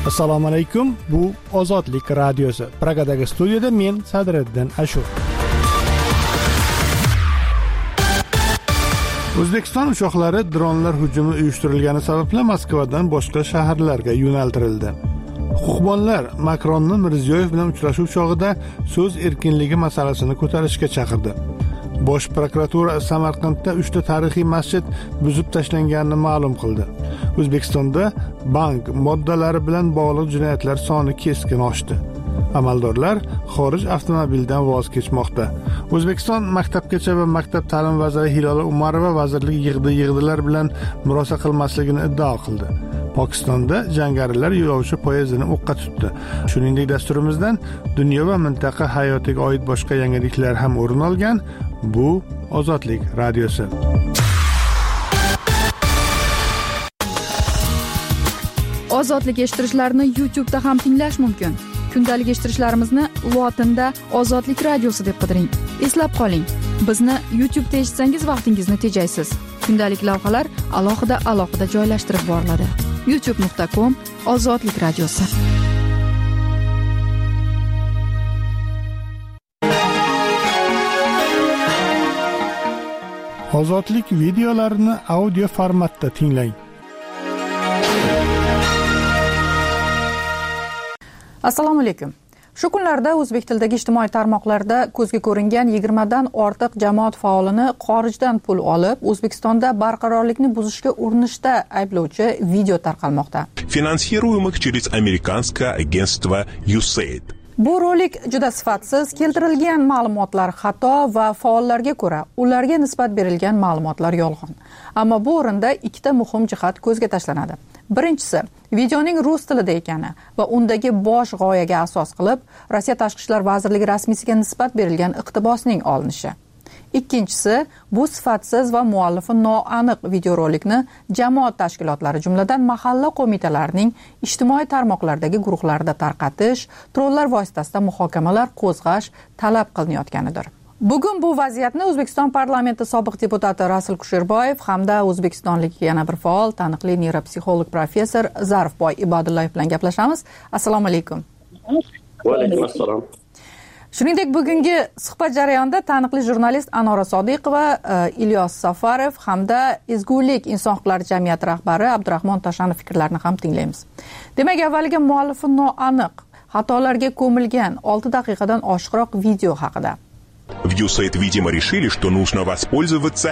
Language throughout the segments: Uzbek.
Assalomu alaykum. Bu Ozodlik radiosi. Pragadagi studiyada men Sadriddin Ashur. O'zbekiston uchoqlari dronlar hujumi uyushtirilgani sababli Moskvadan boshqa shaharlarga yo'naltirildi. Huquqbonlar Makronni Mirziyoyev bilan uchrashuv chog'ida so'z erkinligi masalasini ko'tarishga chaqirdi. Bosh prokuratura Samarqandda 3 ta tarixiy masjid buzib tashlanganini ma'lum qildi. O'zbekistonda bank moddalari bilan bog'liq jinoyatlar soni keskin oshdi. Amaldorlar xorij avtomobildan voz kechmoqda. O'zbekiston maktabgacha va maktab ta'lim vaziri Hilola Umarova vazirlik yig'dilar bilan murosa qilmasligini iddao qildi. Pokistonda jangarilar yo'lovchi poyezdini o'qqa tutdi. Shuningdek, dasturimizdan dunyo va mintaqa hayotiga oid boshqa yangiliklar ham o'rin olgan. Bu Ozodlik radiosi. Ozodlik eshittirishlarni YouTube'da ham tinglash mumkin. Kundalik eshittirishlarimizni lotinda Ozodlik radiosi deb qidiring. Eslab qoling, bizni YouTube'da eshitsangiz vaqtingizni tejaysiz. Kundalik lavhalar alohida joylashtirib boriladi. youtube.com/Ozodlik radiosi. Ozodlik videolarini audio formatda tinglang. Assalomu alaykum. Shu kunlarda o'zbek tilidagi ijtimoiy tarmoqlarda ko'zga ko'ringan 20 dan ortiq jamoat faolini xorijdan pul olib, O'zbekistonda barqarorlikni buzishga urinishda ayblovchi video tarqalmoqda. Финансируемых через американское агентство USAID. Bu rolik juda sifatsiz, keltirilgan ma'lumotlar xato va faollarga ko'ra ularga nisbat berilgan ma'lumotlar yolg'on. Ammo bu o'rinda ikkita muhim jihat ko'zga tashlanadi. Birinchisi, videoning rus tilida ekani va undagi bosh g'oyaga asos qilib Rossiya Tashqi ishlar vazirligi rasmiysiga nisbat berilgan iqtibosning olinishi. Ikkinchisi, bu sifatsiz va muallifi noaniq videorolikni jamoat tashkilotlari jumladan mahalla qo'mitalarining ijtimoiy tarmoqlardagi guruhlarida tarqatish, trollar vositasida muhokamalar qo'zg'ash talab qilinayotganidir. Bugun bu vaziyatni O'zbekiston parlamenti sobiq deputati Rasul Kusherboyev hamda o'zbekistonlik yana bir faol, taniqli neyropsixolog professor Zarifboy Ibodullayev bilan gaplashamiz. Assalomu alaykum. Va alaykum assalom. Shuningdek, bugungi suhbat jarayonida taniqli jurnalist Anora Sodiqova, Ilyos Safarov hamda Ezgulik inson huquqlari jamiyati rahbari Abdurahmon Toshanov fikrlarini ham tinglaymiz. Demak, avvaliga muallifi noaniq, xatolarga ko'milgan 6 daqiqadan oshiqroq video haqida. В USAID, видимо, решили, что нужно воспользоваться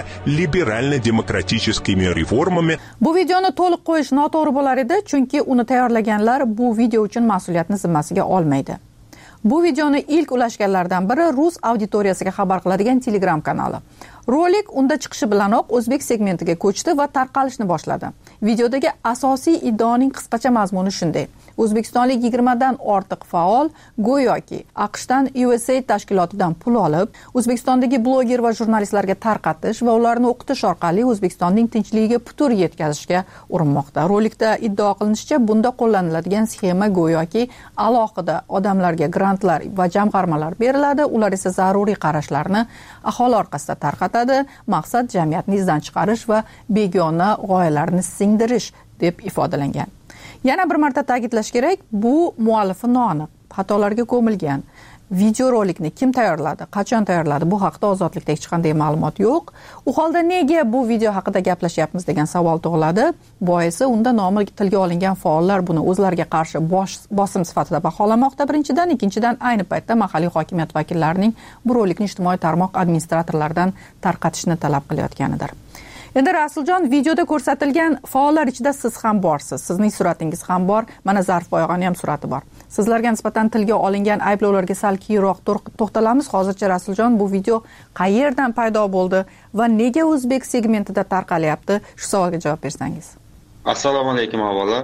либерально-демократическими реформами. Bu videoni to'liq qo'yish noto'g'ri bo'lar edi, chunki uni tayyorlaganlar bu video uchun mas'uliyatni zimmasiga olmaydi. Bu videoni ilk ulashganlardan biri rus auditoriyasiga xabar qiladigan Telegram kanali. Rolik unda chiqishi bilanoq o'zbek segmentiga ko'chdi va tarqalishni boshladi. Videodagi asosiy iddaoning qisqacha mazmuni shunday: O'zbekistonlik 20 dan ortiq faol go'yoki AQShdan USAID tashkilotidan pul olib, O'zbekistondagi bloger va jurnalistlarga tarqatish va ularni o'qitish orqali O'zbekistonning tinchligiga putur yetkazishga urinmoqda. Rolikda iddao qilinishicha, bunda qo'llaniladigan sxema go'yoki alohida odamlarga grantlar va jamg'armalar beriladi, ular esa zaruriy qarashlarni aholi orqasida tarqatadi. Maqsad jamiyatni izdan chiqarish va begona g'oyalarni singdirish deb ifodalangan. Yana bir marta ta'kidlash kerak, bu muallifi noaniq, xatolarga ko'milgan. Videorolikni kim tayyorladi, qachon tayyorladi, bu haqda Ozodlikda hech qanday ma'lumot yo'q. U holda nega bu video haqida gaplashyapmiz degan savol tug'iladi. Boisi unda nomi tilga olingan faollar buni o'zlariga qarshi bosim sifatida baholamoqda birinchidan, ikkinchidan ayni paytda mahalliy hokimiyat vakillarining bu rolikni ijtimoiy tarmoq administratorlaridan tarqatishni talab qilayotganidir. Endi Rasuljon, videoda ko'rsatilgan faollar ichida siz ham borsiz. Sizning suratingiz ham bor. Mana Zarifboy og'aning ham surati bor. Sizlarga nisbatan tilga olingan ayblovlarga sal keyinroq to'xtalamiz. Hozircha Rasuljon, bu video qayerdan paydo bo'ldi va nega o'zbek segmentida tarqalyapti? Shu savolga javob bersangiz. Assalomu alaykum avvalo.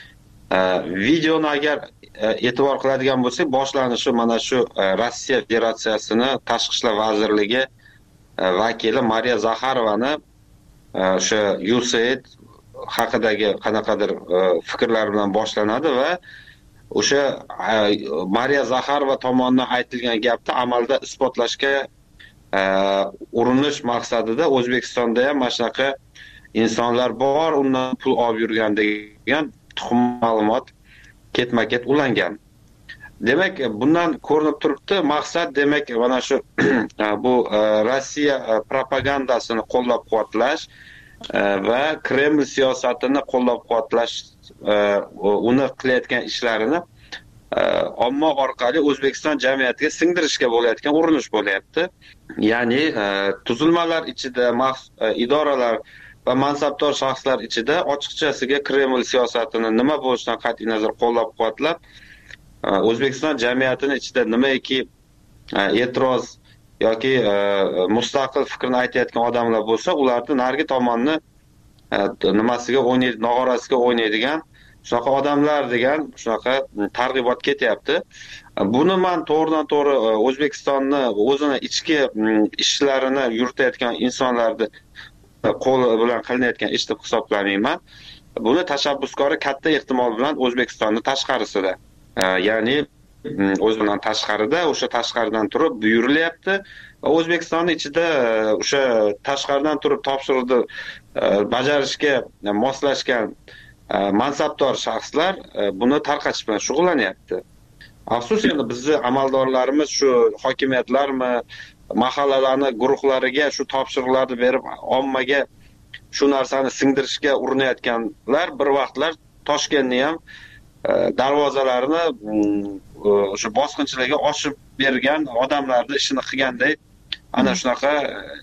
Videoni agar e'tibor qiladigan bo'lsak, boshlanishi mana shu Rossiya Federatsiyasini Tashqi ishlar vazirligi vakili Mariya Zaxarovani o'sha USAID haqidagi qanaqadir fikrlar bilan boshlanadi va o'sha Mariya Zaxarova tomonidan aytilgan gapni amalda isbotlashga urinish maqsadida O'zbekistonda ham mana shunaqa insonlar bor, undan pul olib yurgan degan tuxum ma'lumot ketma-ket ulangan. Demak, bundan ko'rinib turibdi, maqsad demak mana shu bu Rossiya propagandasini qo'llab-quvvatlash va Kreml siyosatini qo'llab-quvvatlash, uni qilayotgan ishlarini omma orqali O'zbekiston jamiyatiga singdirishga bo'layotgan urinish bo'lyapti. Ya'ni tuzilmalar ichida, idoralar va mansabdor shaxslar ichida ochiqchasiga Kreml siyosatini nima bo'lishidan qat'iy nazar qo'llab-quvvatlab, O'zbekiston jamiyatini ichida nimaiki e'tiroz yoki mustaqil fikrni aytayotgan odamlar bo'lsa, ularni narigi tomonni nimasiga o'ynaydi, nog'orasiga o'ynaydigan shunaqa odamlar degan shunaqa targ'ibot ketyapti. Buni men to'g'ridan-to'g'ri O'zbekistonni o'zini ichki ishlarini yuritayotgan insonlarni qo'li bilan qilinayotgan ish deb hisoblamayman. Buni tashabbuskori katta ehtimol bilan O'zbekistonning tashqarisida. Ya'ni o'zidan tashqarida, o'sha tashqaridan turib buyurilyapti va O'zbekistonning ichida o'sha tashqaridan turib topshiriqni bajarishga moslashgan mansabdor shaxslar buni tarqatish bilan shug'ullanyapti. Afsus, endi bizni amaldorlarimiz shu hokimiyatlarmi, mahallalarni guruhlariga shu topshiriqlarni berib, ommaga shu narsani singdirishga urinayotganlar bir vaqtlar Toshkentni ham darvozalarini o'sha bosqinchilarga ochib bergan odamlarning ishini qilganday ana shunaqa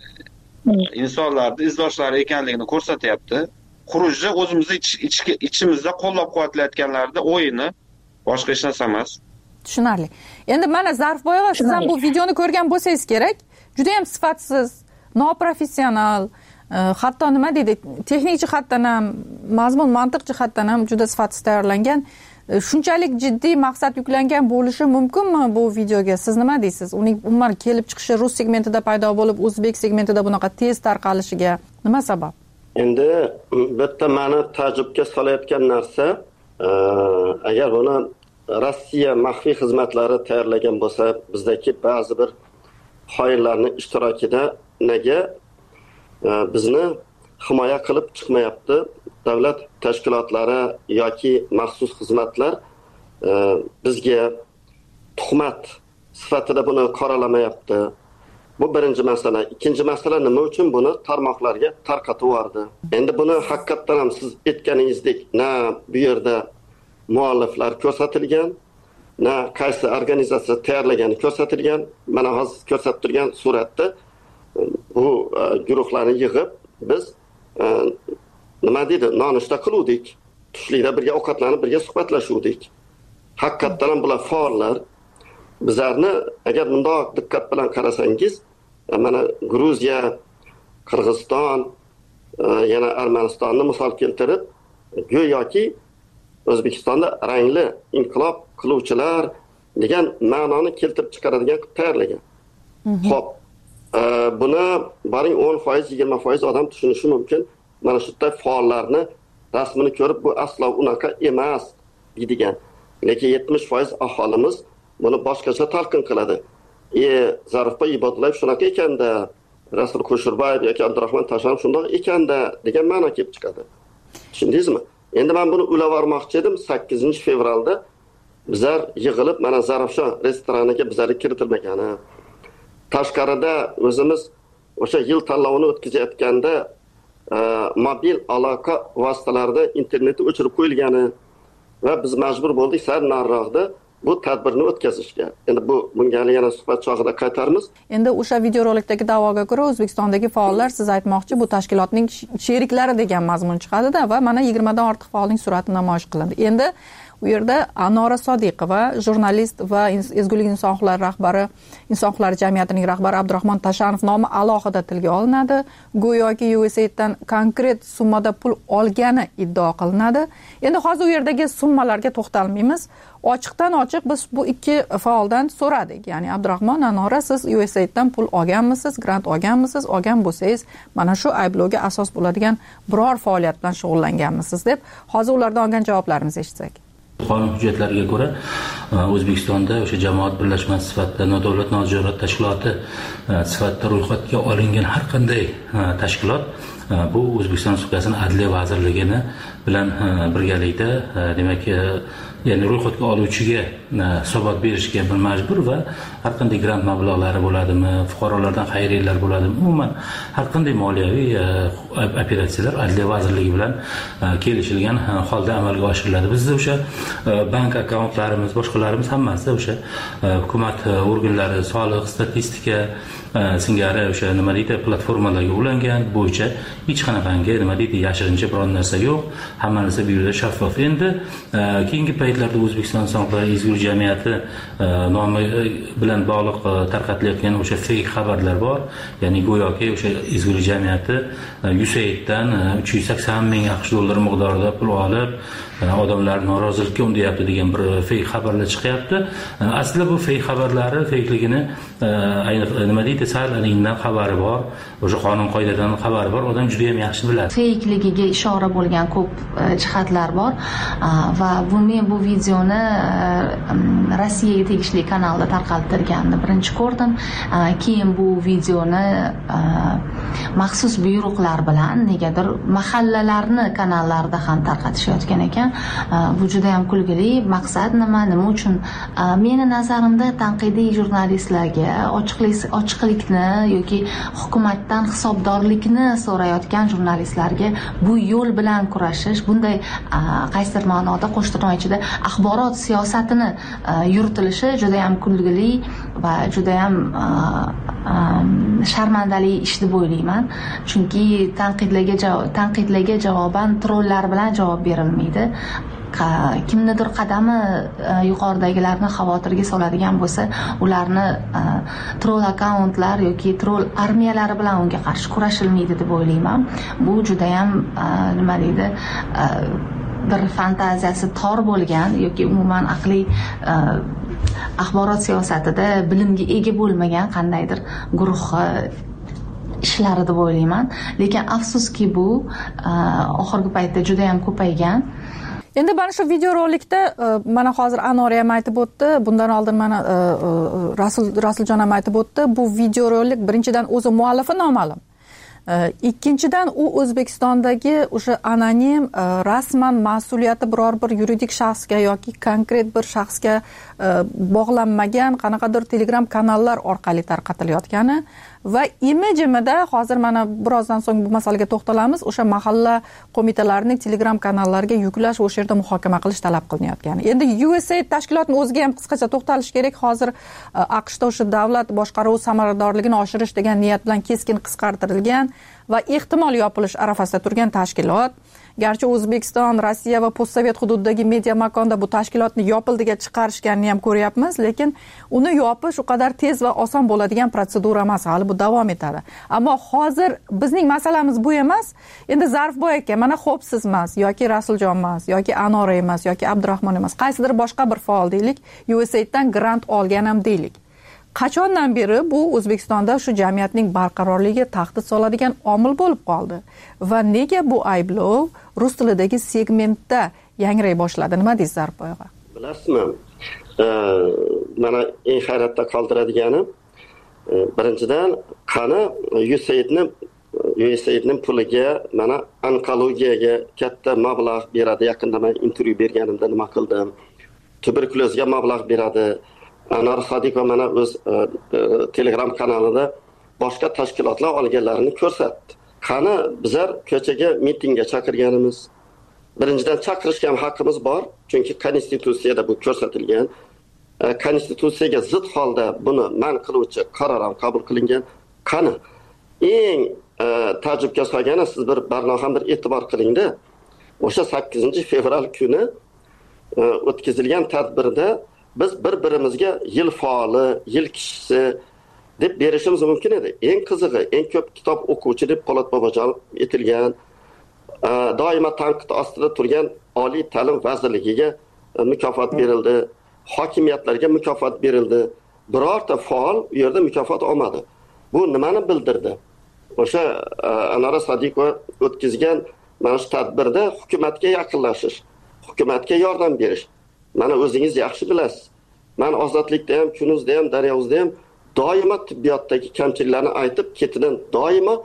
insonlarning izdoshlari ekanligini ko'rsatyapti. Xurujni o'zimizni ichimizda qo'llab-quvvatlayotganlarning o'yini, boshqa hech narsa emas. Tushunarli. Endi mana Zarifboy og'a, siz ham bu videoni ko'rgan bo'lsangiz kerak, juda ham sifatsiz, noprofessional, hatto nima deydi, texnik jihatdan ham, mazmun mantiq jihatdan ham juda sifatsiz tayyorlangan. Shunchalik jiddiy maqsad yuklangan bo'lishi mumkinmi bu videoga? Siz nima deysiz? Uning umuman kelib chiqishi rus segmentida paydo bo'lib, o'zbek segmentida bunaqa tez tarqalishiga nima sabab? Endi bitta meni ta'jubga solayotgan narsa, agar buni Rossiya maxfiy xizmatlari tayyorlagan bo'lsa, bizdagi ba'zi bir xoinlarning ishtirokida nega bizni himoya qilib chiqmayapti? Davlat tashkilotlari yoki maxsus xizmatlar bizga tuhmat sifatida buni qoralamayapti. Bu birinchi masala. Ikkinchi masala, nima uchun buni tarmoqlarga tarqatib yubordi? Endi buni haqiqatan ham siz aytganingizdek, na bu yerda mualliflar ko'rsatilgan, na qaysi organizatsiya tayyorlagani ko'rsatilgan. Mana hozir ko'rsatib turgan suratda bu guruhlarni yig'ib biz nima deydi, nonushta qiluvdik. Tushlikda birga ovqatlanib, birga suhbatlashuvdik. Haqiqatan ham bular faollar. Bizlarni agar bundoq diqqat bilan qarasangiz, mana Gruziya, Qirg'iziston, yana Armanistonni misol keltirib, go'yoki O'zbekistonda rangli inqilob qiluvchilar degan ma'noni keltirib chiqaradigan qilib tayyorlagan. Xo'p, buni boring 10%, 20% odam tushunishi mumkin. Mana shu yerda faollarni rasmini ko'rib, bu aslo unaqa emas deydigan. Lekin 70% aholimiz buni boshqacha talqin qiladi. Zarifboy Ibodullayev shunaqa ekanda, Rasul Qo'shirbayev yoki Abdurahmon Tashanov shundoq ekanda degan ma'no kelib chiqadi. Tushundingizmi? Endi men buni ulab bormoqchi edim. 8 fevralda bizlar yig'ilib, mana Zarafshon restoraniga bizlar kiritilmagani, tashqarida o'zimiz o'sha yil tanlovini o'tkazayotganda mobil aloqa vositalarida internetni o'chirib qo'yilgani va biz majbur bo'ldik sal nariroqda bu tadbirni o'tkazishga. Endi bunga yana suhbat chog'ida qaytarmiz. Endi o'sha videorolikdagi da'voga ko'ra O'zbekistondagi faollar, siz aytmoqchi, bu tashkilotning sheriklari degan mazmun chiqadi-da va mana 20 dan ortiq faolning surati namoyish qilindi. Endi u yerda Anora Sodiqova, jurnalist va Ezgulik inson huquqlari rahbari, inson huquqlari jamiyatining rahbari Abdurahmon Tashanov nomi alohida tilga olinadi. Go'yoki USAIDdan konkret summada pul olgani iddao qilinadi. Endi hozir u yerdagi summalarga to'xtalmaymiz. Ochiqdan ochiq biz bu ikki faoldan so'radik. Ya'ni Abdurahmon, Anora, siz USAIDdan pul olganmisiz, grant olganmisiz? Olgan bo'lsangiz, mana shu ayblovga asos bo'ladigan biror faoliyat bilan shug'ullanganmisiz deb hozir ulardan olgan javoblarimizni eshitsak. Qonun hujjatlariga ko'ra O'zbekistonda o'sha jamoat birlashmasi sifatida, nodavlat notijorat tashkiloti sifatida ro'yxatga olingan har qanday tashkilot bu O'zbekiston Respublikasining Adliya vazirligini bilan birgalikda demak ya'ni ro'yxatga oluvchiga hisobot berishga majbur va har qanday grant mablag'lari bo'ladimi, fuqarolardan xayriyalar bo'ladimi, umuman har qanday moliyaviy operatsiyalar Adliya vazirligi bilan kelishilgan holda amalga oshiriladi. Bizda o'sha bank akkauntlarimiz, boshqalarimiz hammasi o'sha hukumat organlari, soliq, statistika singari o'sha nima deydi platformalarga ulangan bo'yicha hech qanaqangi nima deydi yashirincha biron narsa yo'q. Hamma narsa bu yerda shaffof. Endi keyingi paytlarda O'zbekiston Insonlar ezgu jamiyati nomi bilan bog'liq tarqatilayotgan o'sha fake xabarlar bor. Ya'ni go'yoki o'sha ezgu jamiyati USAIDdan 380 ming AQSh dollari miqdorida pul olib odamlar norozilikka undayapti degan bir fake xabarlar chiqyapti. Aslida bu fake xabarlari fakeligini nima deydi sal undan xabari bor, o'sha qonun qoidadan xabari bor, odam juda ham yaxshi biladi. Fakeligiga ishora bo'lgan ko'p jihatlar bor va men bu videoni Rossiyaga tegishli kanalda tarqaltirganini birinchi ko'rdim. Keyin bu videoni maxsus buyruqlar bilan negadir mahallalarni kanallarda ham tarqatishayotgan ekan. Bu juda ham kulgili. Maqsad nima uchun? Meni nazarimda tanqidiy jurnalistlarga ochiqlikni yoki hukumatdan hisobdorlikni so'rayotgan jurnalistlarga bu yo'l bilan kurashish, bunday qaysidir ma'noda qo'shtirnoq ichida axborot siyosatini yuritilishi juda ham kulgili va juda ham sharmandali ish deb o'ylayman. Chunki tanqidlarga javoban trollar bilan javob berilmaydi. Kimnidir qadami yuqoridagilarni xavotirga soladigan bo'lsa, ularni troll akkauntlar yoki troll armiyalari bilan unga qarshi kurashilmaydi deb o'ylayman. Bu juda ham nima deydi, bir fantaziyasi tor bo'lgan yoki umuman aqliy axborot siyosatida bilimga ega bo'lmagan qandaydir guruh ishlari deb o'ylayman. Lekin afsuski bu oxirgi paytda juda ham ko'paygan. Endi mana shu videorolikda mana hozir Anor ham aytib o'tdi, bundan oldin mana Rasuljon ham aytib o'tdi. Bu videorolik birinchidan o'zi muallifi noma'lum. Ikkinchidan u O'zbekistondagi o'sha anonim rasman mas'uliyati biror bir yuridik shaxsga yoki konkret bir shaxsga bog'lanmagan qanaqadir Telegram kanallar orqali tarqatilayotgani va imijimida hozir mana birozdan so'ng bu masalaga to'xtalamiz, o'sha mahalla qo'mitalarining Telegram kanallariga yuklash, o'sha yerda muhokama qilish talab qilinayotgani. Endi USAID tashkilotining o'ziga ham qisqacha to'xtalish kerak. Hozir AQShda o'sha davlat boshqaruvi samaradorligini oshirish degan niyat bilan keskin qisqartirilgan va ehtimol yopilish arafasida turgan tashkilot. Garchi O'zbekiston, Rossiya va postsovet hududidagi media makonda bu tashkilotni yopildiga chiqarishganini ham ko'ryapmiz, lekin uni yopish u qadar tez va oson bo'ladigan protsedura emas, hali bu davom etadi. Ammo hozir bizning masalamiz bu emas. Endi Zarifboy aka, mana Xo'psiz emas, yoki Rasuljon emas, yoki Anora emas, yoki Abdurahmon emas, qaysidir boshqa bir faol deylik, USAIDdan grant olgan ham deylik. Qachondan beri bu O'zbekistonda shu jamiyatning barqarorligiga tahdid soladigan omil bo'lib qoldi va nega bu ayblov rus tilidagi segmentda yangray boshladi? Nima deysiz Zarifboy aka? Bilasizmi? Mana eng hayratda qoldiradiganim birinchidan qani USAIDning puliga mana onkologiyaga katta mablag' beradi. Yaqinda men intervyu berganimda nima qildim? Tuberkulozga mablag' beradi. Anor Sodiqova mana o'z Telegram kanalida boshqa tashkilotlar olganlarini ko'rsatdi. Qani bizlar ko'chaga mitingga chaqirganimiz, birinchidan chaqirishga ham haqqimiz bor, chunki konstitutsiyada bu ko'rsatilgan. Konstitutsiyaga zid holda buni man qiluvchi qaror ham qabul qilingan. Qani eng ta'jubga solgani, siz bir barnoham bir e'tibor qilingda, o'sha 8-fevral kuni o'tkazilgan tadbirda biz bir-birimizga yil faoli, yil kishisi deb berishimiz mumkin edi. Eng qizig'i, eng ko'p kitob o'quvchi deb Po'lat Bobojonov etilgan, doimo tanqid ostida turgan Oliy ta'lim vazirligiga mukofot berildi, hokimiyatlarga mukofot berildi. Birorta faol u yerda mukofot olmadi. Bu nimani bildirdi? O'sha Anora Sodiqova o'tkazgan mana shu tadbirda hukumatga yaqinlashish, hukumatga yordam berish. Mana o'zingiz yaxshi bilasiz. Men Ozodlikda ham, Kunuzda ham, Daryozda ham doimo tibbiyotdagi kamchiliklarni aytib, ketidan doimo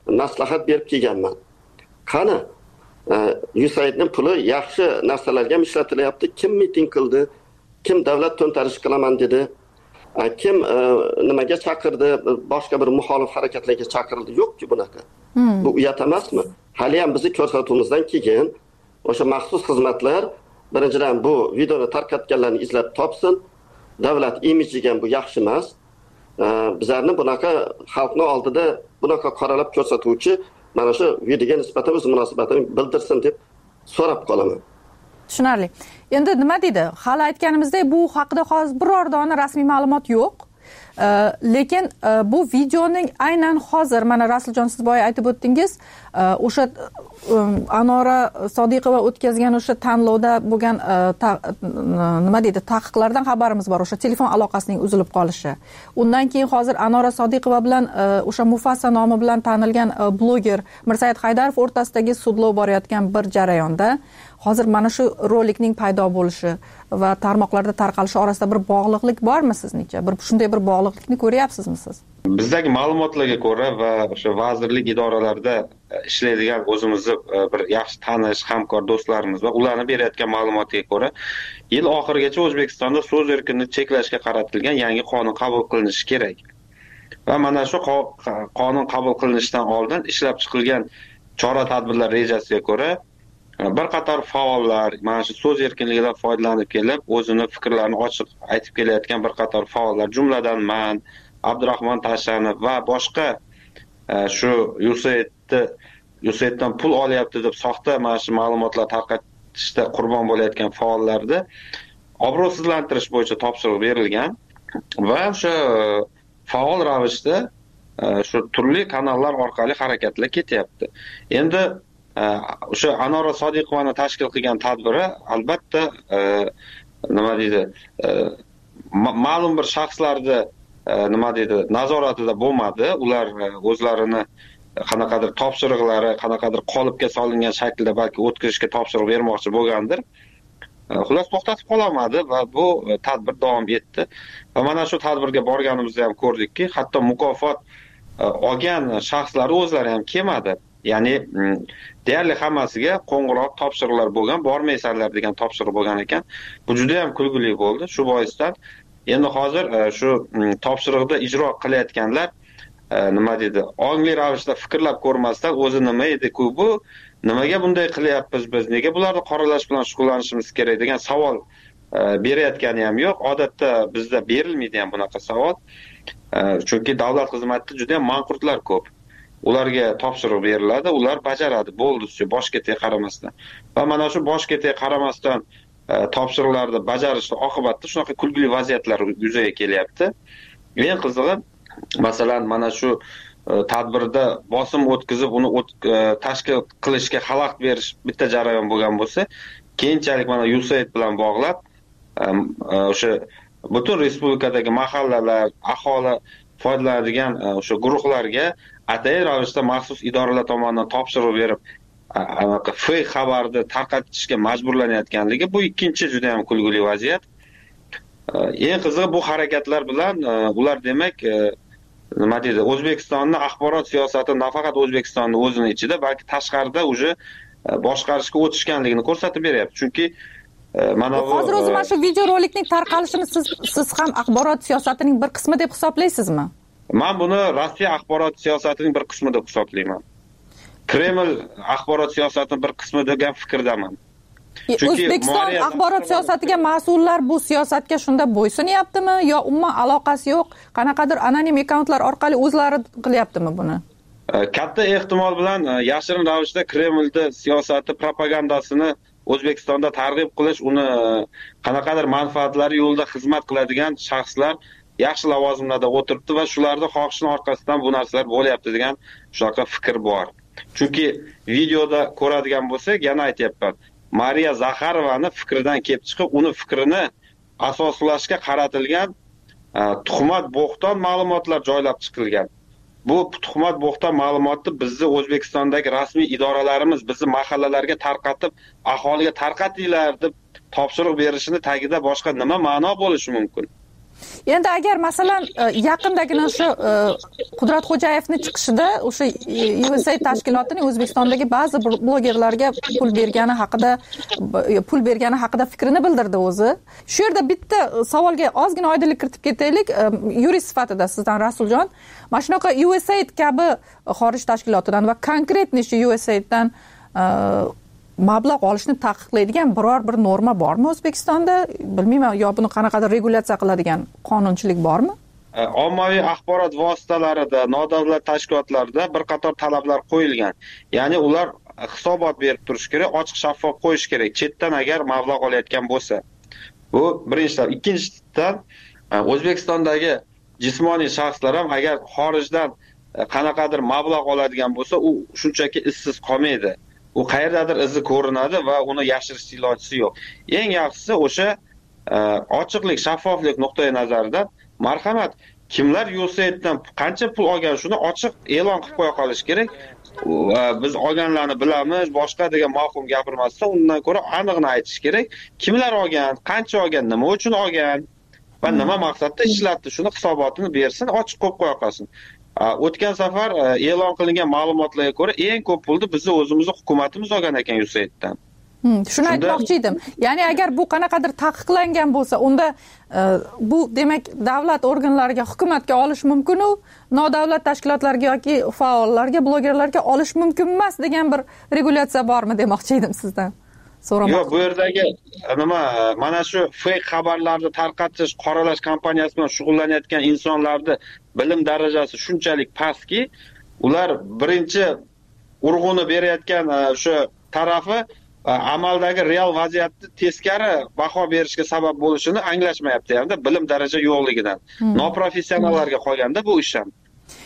maslahat berib kelganman. Qani USAIDning puli yaxshi narsalarga ishlatilyapti. Kim miting qildi? Kim davlat to'ntarish qilaman dedi? Kim nimaga chaqirdi? Boshqa bir muxolif harakatlarga chaqirildi? Yo'q-ku bunaqa. Bu uyat emasmi? Hali ham bizni ko'rsatuvimizdan keyin o'sha maxsus xizmatlar birinchidan bu videoni tarqatganlarni izlab topsin. Davlat imijiga bu yaxshi emas. Bizlarni bunaqa xalqning oldida bunaqa qoralab ko'rsatuvchi mana shu videoga nisbatan o'z munosabatini bildirsin deb so'rab qolaman. Tushunarli. Endi nima deydi? Hali aytganimizdek, bu haqida hozir biror dona rasmiy ma'lumot yo'q. Lekin bu videoning aynan hozir mana Rasuljon siz boya aytib o'tdingiz, o'sha Anora Sodiqova o'tkazgan o'sha tanlovda bo'lgan nima deydi, taqiqlardan xabarimiz bor, o'sha telefon aloqasining uzilib qolishi. Undan keyin hozir Anora Sodiqova bilan o'sha Mufasa nomi bilan tanilgan bloger Mirsayid Haydarov o'rtasidagi sudlov borayotgan bir jarayonda hozir mana shu rolikning paydo bo'lishi va tarmoqlarda tarqalishi orasida bir bog'liqlik bormi sizningcha? Shunday bir bog'liqlikni ko'ryapsizmi siz? Bizdagi ma'lumotlarga ko'ra va o'sha vazirlik idoralarida ishlaydigan o'zimizni bir yaxshi tanish, hamkor do'stlarimiz va ularning berayotgan ma'lumotiga ko'ra, yil oxirigacha O'zbekistonda so'z erkinligini cheklashga qaratilgan yangi qonun qabul qilinishi kerak. Va mana shu qonun qabul qilinishidan oldin ishlab chiqilgan chora-tadbirlar rejasiga ko'ra bir qator faollar, mana shu so'z erkinligidan foydalanib kelib, o'zini fikrlarini ochiq aytib kelayotgan bir qator faollar, jumladan men, Abdurahmon Tashanov va boshqa shu USAIDdan pul olyapti deb soxta mana shu ma'lumotlar tarqatishda qurbon bo'layotgan faollarni obro'sizlantirish bo'yicha topshiriq berilgan va o'sha faol ravishda shu turli kanallar orqali harakatlar ketyapti. Endi o'sha Anora Sodiqovani tashkil qilgan tadbiri albatta nima deydi, ma'lum bir shaxslarni nima deydi, nazoratida bo'lmadi. Ular o'zlarini qanaqadir topshiriqlari, qanaqadir qolipga solingan shaklda balki o'tkazishga topshiriq bermoqchi bo'lgandir. Xullas to'xtatib qololmadi va bu tadbir davom etdi. Va mana shu tadbirga borganimizda ham ko'rdikki, hatto mukofot olgan shaxslar o'zlari ham kelmadi. Ya'ni deyarli hammasiga qo'ng'iroq topshiriqlar bo'lgan, bormaysanlar degan topshiriq bo'lgan ekan. Bu juda ham kulgili bo'ldi. Shu boisdan endi hozir shu topshiriqda ijro qilayotganlar nima deydi, ongli ravishda fikrlab ko'rmasdan o'zi nima edi-ku bu, nimaga bunday qilyapmiz biz, nega bularni qoralash bilan shug'ullanishimiz kerak degan savol berayotgani ham yo'q. Odatda bizda berilmaydi ham bunaqa savol. Chunki davlat xizmatida juda ham manqurtlar ko'p. Ularga topshiriq beriladi, ular bajaradi, bo'ldi, boshga teg qaramasdan. Va mana shu boshga teg qaramasdan topshiriqlarni bajarishning oqibatida shunaqa kulgili vaziyatlar yuzaga kelyapti. Eng qizig'i, masalan, mana shu tadbirda bosim o'tkazib, uni tashkil qilishga xalaqit berish bitta jarayon bo'lgan bo'lsa, keyinchalik mana USAID bilan bog'lab o'sha butun respublikadagi mahallalar, aholi foydalanadigan o'sha guruhlarga atayin ravishda maxsus idoralar tomonidan topshiriq berib, fake xabarni tarqatishga majburlanayotganligi bu ikkinchi juda ham kulgili vaziyat. Eng qizig'i bu harakatlar bilan ular demak nima deydi, O'zbekistonning axborot siyosati nafaqat O'zbekistonning o'zini ichida, balki tashqarida uje boshqarishga o'tishganligini ko'rsatib beryapti. Chunki mana bu hozir o'zi mana shu video rolikning tarqalishini siz ham axborot siyosatining bir qismi deb hisoblaysizmi? Men buni Rossiya axborot siyosatining bir qismi deb hisoblayman. Kreml axborot siyosatining bir qismi degan fikrdaman. O'zbekiston axborot siyosatiga mas'ullar bu siyosatga shunda bo'ysunyaptimi yo umuman aloqasi yo'q, qanaqadir anonim akkauntlar orqali o'zlari qilyaptimi buni? Katta ehtimol bilan yashirin ravishda Kremlning siyosati, propagandasini O'zbekistonda targ'ib qilish, uni qanaqadir manfaatlari yo'lida xizmat qiladigan shaxslar yaxshi lavozimlarda o'tiribdi va shularning xohishining orqasidan bu narsalar bo'lyapti degan shunaqa fikr bor. Chunki videoda ko'radigan bo'lsak, yana aytayapman, Mariya Zaxarovani fikridan kelib chiqib, uni fikrini asoslashga qaratilgan tuhmat bo'xton ma'lumotlar joylab chiqilgan. Bu tuhmat bo'xton ma'lumotni bizni O'zbekistondagi rasmiy idoralarimiz bizni mahallalarga tarqatib, aholiga tarqatinglar deb topshiriq berishini tagida boshqa nima ma'no bo'lishi mumkin? Endi agar masalan yaqindagina o'sha Qudratxo'jayevning chiqishida o'sha USAID tashkilotining O'zbekistondagi ba'zi blogerlarga pul bergani haqida fikrini bildirdi o'zi. Shu yerda bitta savolga ozgina oydinlik kiritib ketaylik. Yurist sifatida sizdan Rasuljon, mana shunaqa USAID kabi xorij tashkilotidan va konkretniy shu USAIDdan mablag' olishni taqiqlaydigan biror bir norma bormi O'zbekistonda? Bilmayman, yo buni qanaqadir regulyatsiya qiladigan qonunchilik bormi? Ommaviy axborot vositalarida, nodavlat tashkilotlarida bir qator talablar qo'yilgan. Ya'ni ular hisobot berib turish kerak, ochiq shaffof qo'yish kerak, chetdan agar mablag' olayotgan bo'lsa. Bu birinchidan. Ikkinchidan, O'zbekistondagi jismoniy shaxslar ham agar xorijdan qanaqadir mablag' oladigan bo'lsa, u shunchaki izsiz qolmaydi. U qayerdadir izi ko'rinadi va uni yashirish ilojisi yo'q. Eng yaxshisi o'sha ochiqlik, shaffoflik nuqtai nazaridan marhamat, kimlar USAIDdan qancha pul olgan shuni ochiq e'lon qilib qo'ya qolish kerak. Biz olganlarni bilamiz, boshqa degan ma'qul gapirmasdan undan ko'ra aniqni aytish kerak. Kimlar olgan, qancha olgan, nima uchun olgan va nima maqsadda ishlatdi, shuni hisobotini bersin, ochiq qo'yib qo'ya qolsin. O'tgan safar e'lon qilingan ma'lumotlarga ko'ra eng ko'p pulni bizni o'zimizning hukumatimiz olgan ekan USAIDdan. Shuni aytmoqchi edim. Ya'ni agar bu qanaqadir taqiqlangan bo'lsa, unda bu demak davlat organlariga, hukumatga olish mumkin-u, nodavlat tashkilotlarga yoki faollarga, blogerlarga olish mumkin emas degan bir regulyatsiya bormi demoqchi edim sizdan. Yo'q, bu yerdagi mana shu fake xabarlarni tarqatish, qoralash kampaniyasi bilan shug'ullanayotgan insonlarning bilim darajasi shunchalik pastki, ular birinchi urg'uni berayotgan o'sha tarafi amaldagi real vaziyatni teskari baho berishga sabab bo'lishini anglashmayapti, hamda bilim daraja yo'qligidan. Noprofessionallarga qolganda bu ish ham.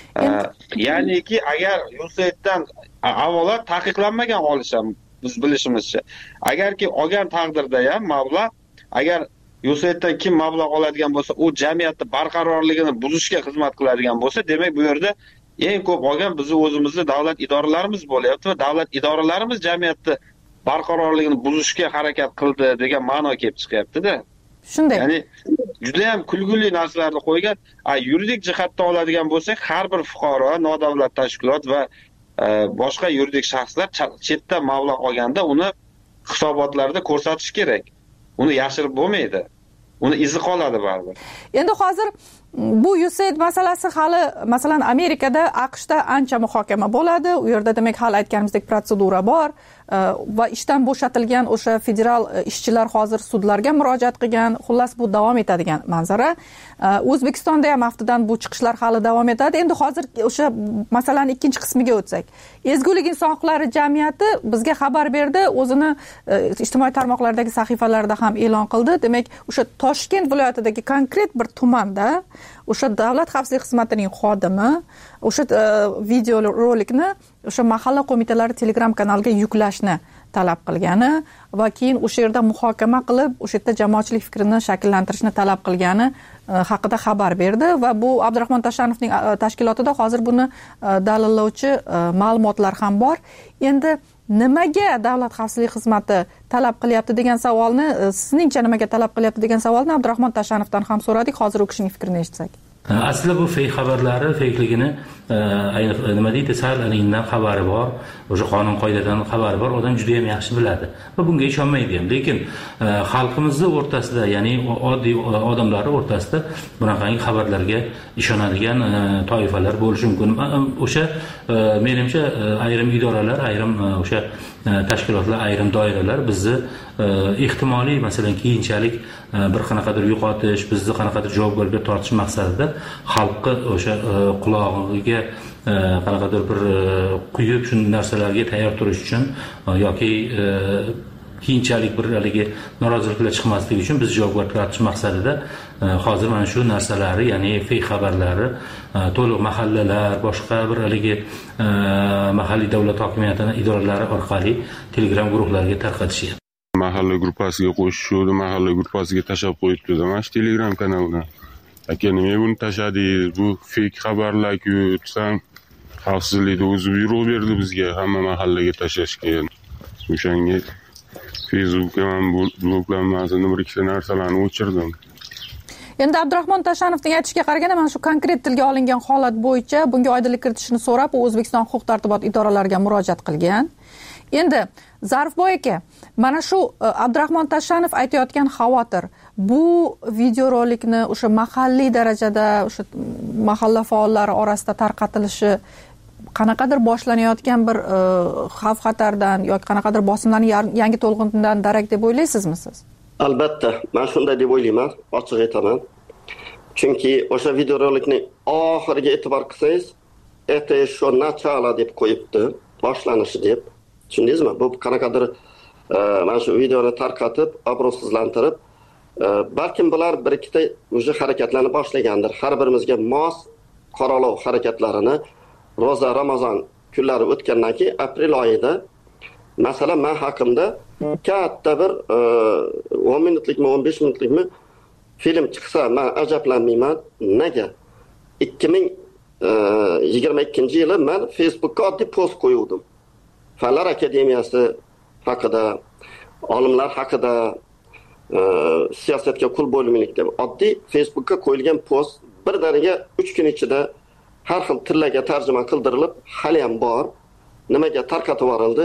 Ya'niki agar USAIDdan avvalo taqiqlanmagan olish ham biz bilishimizcha. Agarki olgan taqdirda ham mablag', agar USAIDdan kim mablag' oladigan bo'lsa, u jamiyatni barqarorligini buzishga xizmat qiladigan bo'lsa, demak bu yerda eng ko'p olgan bizni o'zimizning davlat idoralarimiz bo'lyapti va davlat idoralarimiz jamiyatni barqarorligini buzishga harakat qildi degan ma'no kelib chiqyapti-da. Shunday. Ya'ni juda ham kulgili narsalarni qo'ygan. Yuridik jihatdan oladigan bo'lsak, har bir fuqaro, nodavlat tashkilot va boshqa yuridik shaxslar chetdan mablag' olganda uni hisobotlarda ko'rsatish kerak. Uni yashirib bo'lmaydi. Uni izi qoladi baribir. Endi hozir bu USAID masalasi hali masalan Amerikada, AQShda ancha muhokama bo'ladi. U yerda demak hali aytganimizdek protsedura bor va ishdan bo'shatilgan o'sha federal ishchilar hozir sudlarga murojaat qilgan. Xullas bu davom etadigan manzara. O'zbekistonda ham haftadan bu chiqishlar hali davom etadi. Endi hozir o'sha masalaning ikkinchi qismiga o'tsak. Ezgulik inson huquqlari jamiyati bizga xabar berdi, o'zini ijtimoiy tarmoqlardagi sahifalarida ham e'lon qildi. Demak, o'sha Toshkent viloyatidagi konkret bir tumanda o'sha davlat xavfsizlik xizmatining xodimi o'sha video rolikni o'sha mahalla qo'mitalari Telegram kanaliga yuklashni talab qilgani va keyin o'sha yerda muhokama qilib, o'sha yerda jamoatchilik fikrini shakllantirishni talab qilgani haqida xabar berdi va bu Abdurahmon Tashanovning tashkilotida hozir buni dalillovchi ma'lumotlar ham bor. Endi nimaga davlat xavfsizlik xizmati talab qilyapti degan savolni, sizningcha nimaga talab qilyapti degan savolni Abdurahmon Tashanovdan ham so'radik. Hozir u kishining fikrini eshitsak. Aslida bu fake xabarlari, fakeligini nima deydi, sal aniqdan xabari bor, o'sha qonun qoidadan xabari bor, odam juda ham yaxshi biladi va bunga ishonmaydi ham. Lekin xalqimizning o'rtasida, ya'ni oddiy odamlar o'rtasida bunaqangi xabarlarga ishonadigan toifalar bo'lishi mumkin. O'sha menimcha ayrim idoralar, ayrim o'sha tashkilotlar, ayrim doiralar bizni ehtimoliy masalan keyinchalik bir qanaqadir yo'qotish, bizni qanaqadir javobgarlikka tortish maqsadida xalqni o'sha qulog'iga qanaqadir bir quyib shu narsalarga tayyor turish uchun yoki keyinchalik bir haligi noroziliklar chiqmasligi uchun biz javobgarlik tortish maqsadida hozir mana shu narsalari, ya'ni fake xabarlari to'liq mahallalar, boshqa bir haligi mahalliy davlat hokimiyatining idoralari orqali Telegram guruhlariga tarqatishyapti. Mahalla gruppasiga qo'shishdi, mahalla gruppasiga tashab qo'yibdi mana shu Telegram kanaldan. Aka, nima buni tashladingiz? Bu fake xabarlar-ku, desam, xavfsizlikda o'zi buyruq berdi bizga hamma mahallaga tashlashga. O'shanga Facebookga ham bloklanmasini bir ikkita narsalarni o'chirdim. Endi Abdurahmon Tashanovning aytishiga qaraganda, mana shu konkret tilga olingan holat bo'yicha bunga oydinlik kiritishni so'rab, u O'zbekiston huquq-tartibot idoralariga murojaat qilgan. Endi Zarifboy aka, mana shu Abdurahmon Tashanov aytayotgan xavotir, bu videorolikni o'sha mahalliy darajada, o'sha mahalla faollari orasida tarqatilishi qanaqadir boshlanayotgan bir xavf-xatardan yoki qanaqadir bosimlarning yangi to'lqinidan darak deb o'ylaysizmi siz? Albatta, men shunday deb o'ylayman, ochiq aytaman. Chunki o'sha videorolikning oxiriga e'tibor qilsangiz, shu nachala deb qo'yibdi, boshlanishi deb. Tushundingizmi? Bu qanaqadir mana shu videoni tarqatib, obro'sizlantirib, balkim bular bir ikkita o'sha harakatlarni boshlagandir. Har birimizga mos qoralov harakatlarini roza Ramazon kunlari o'tgandan keyin aprel oyida masalan men haqimda katta bir 10 minutlikmi 15 minutlikmi film chiqsa men ajablanmayman. Nega? 2022-yili men Facebookka oddiy post qo'yuvdim. Fanlar akademiyasi haqida, olimlar haqida, siyosatga qul bo'lmaylik deb oddiy Facebookka qo'yilgan post birdaniga 3 kun ichida har xil tillarga tarjima qildirilib, hali ham bor. Nimaga tarqatib yuborildi?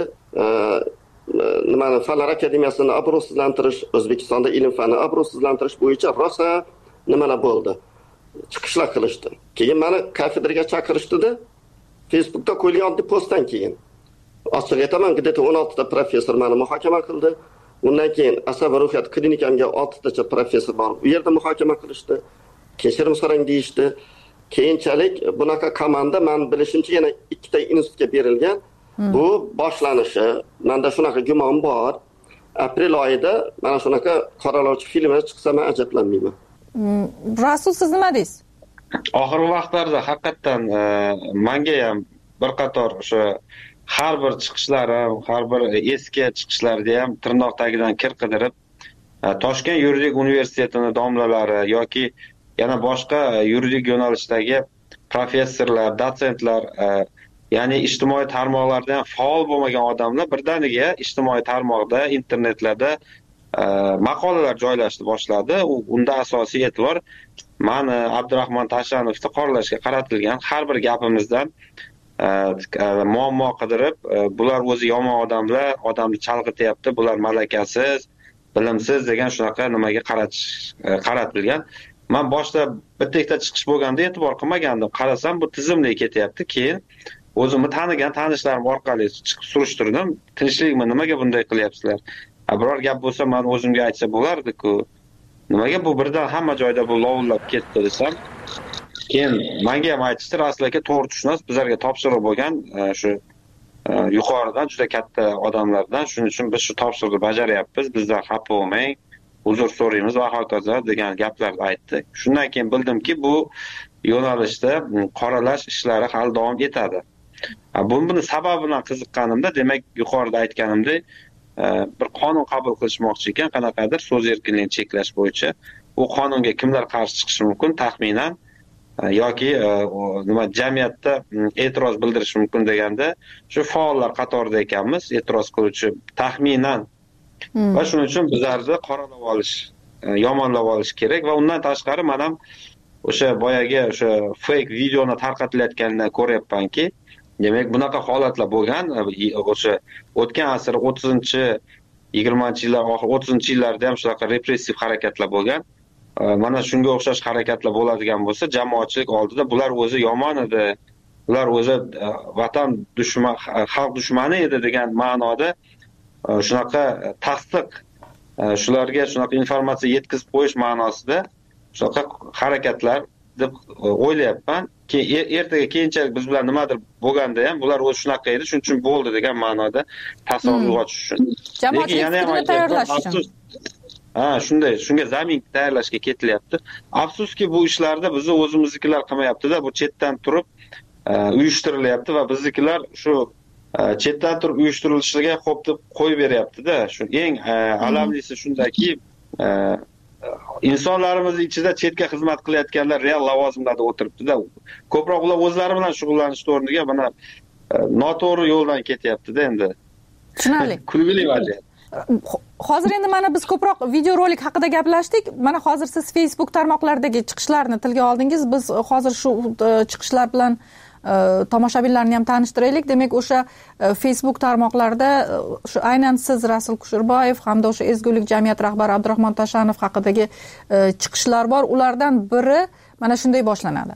Nimani Fanlar akademiyasini obro'sizlantirish, O'zbekistonda ilm fanni obro'sizlantirish bo'yicha rosa nimalar bo'ldi. Chiqishlar qilishdi. Keyin meni kafedraga chaqirishdi-da, Facebookda qo'yilgan oddiy postdan keyin. Ochiq aytaman, где-то 16 ta professor meni muhokama qildi. Undan keyin asab ruhiyat klinikamga 6 tacha professor bor. U yerda muhokama qilishdi. Kechirim so'rang deyishdi. Keyinchalik bunaqa komanda men bilishimcha yana 2 ta institutga berilgan. Bu boshlanishi, menda shunaqa gumon bor. Aprel oyida mana shunaqa qoralovchi filmlar chiqsa men ajablanmayman. Rasul, siz nima deysiz? Oxirgi vaqtlarda haqiqatan menga ham bir qator o'sha har bir chiqishlarim, har bir eski chiqishlarda ham tirnoq tagidan kir qidirib, Toshkent yuridik universitetining domlalari yoki yana boshqa yuridik yo'nalishdagi professorlar, dotsentlar, ya'ni ijtimoiy tarmoqlarda ham faol bo'lmagan odamlar birdaniga ijtimoiy tarmoqda, internetlarda maqolalar joylashni boshladi. Unda asosiy e'tibor meni Abdurahmon Tashanovni qoralashga qaratilgan. Har bir gapimizdan muammo qidirib, bular o'zi yomon odamlar, odamni chalg'ityapti, bular malakasiz, bilimsiz degan shunaqa nimaga qaratilgan. Men boshda bitta ikkita chiqish bo'lganda e'tibor qilmagandim. Qarasam bu tizimli ketyapti. Keyin o'zimni tanigan tanishlarim orqali chiqib surishtirdim. Tinchlikmi, nimaga bunday qilyapsizlar? Biror gap bo'lsa men o'zimga aytsa bo'lardi-ku. Nimaga bu birdan hamma joyda bu lovullab ketdi desam, keyin menga ham aytishdi, Rasul aka to'g'ri tushunasiz, bizlarga topshiriq bo'lgan shu yuqoridan juda katta odamlardan, shuning uchun biz shu topshiriqni bajaryapmiz, bizdan xafa bo'lmang, uzr so'raymiz va hokazo degan gaplarni aytdi. Shundan keyin bildimki, bu yo'nalishda qoralash ishlari hali davom etadi. Buni sababidan qiziqqanimda, demak yuqorida aytganimdek, bir qonun qabul qilishmoqchi ekan, qanaqadir so'z erkinligini cheklash bo'yicha. Bu qonunga kimlar qarshi chiqishi mumkin taxminan yoki nima jamiyatda e'tiroz bildirish mumkin deganda shu faollar qatorida ekanmiz, e'tiroz qiluvchi taxminan. Va shuning uchun bizlarni qoralab olish, yomonlab olish kerak va undan tashqari men ham o'sha boyagi o'sha fake videoni tarqatilayotganidan ko'ryapmanki, demak bunaqa holatlar bo'lgan. O'sha o'tgan asr 20-yillar oxir 30-yillarda ham shunaqa repressiv harakatlar bo'lgan. Mana shunga o'xshash harakatlar bo'ladigan bo'lsa, jamoatchilik oldida bular o'zi yomon edi, ular o'zi vatan dushmani, xalq dushmani edi degan ma'noda shunaqa tasdiq, shularga shunaqa informatsiya yetkazib qo'yish ma'nosida shunaqa harakatlar deb o'ylayapman. Ertaga keyinchalik biz bilan nimadir bo'lganda ham bular o'zi shunaqa edi, shuning uchun bo'ldi degan ma'noda tasavvur uyg'otish uchun. Jamoatchilik fikrini tayyorlash uchun. Shunday, shunga zamin tayyorlashga ketilyapti. Afsuski bu ishlarda bizni o'zimiznikilar qilmayapti-da, bu chetdan turib uyushtirilyapti va biznikilar shu chetdan turib uyushtirilishiga xo'p deb qo'yib beryapti-da. Shu eng alamlisi shundaki, insonlarimiz ichida chetga xizmat qilayotganlar real lavozimlarda o'tiribdi-da. Ko'proq ular o'zlari bilan shug'ullanish o'rniga mana noto'g'ri yo'ldan ketyapti-da endi. Tushunarli. Kulgili vaziyat. Hozir endi mana biz ko'proq videorolik haqida gaplashdik. Mana hozir siz Facebook tarmoqlaridagi chiqishlarni tilga oldingiz. Biz hozir shu chiqishlar bilan tomoshabinlarni ham tanishtiraylik. Demak, o'sha Facebook tarmoqlarida shu aynan siz Rasul Kusherboyev hamda o'sha Ezgulik jamiyat rahbari Abdurahmon Tashanov haqidagi chiqishlar bor. Ulardan biri mana shunday boshlanadi.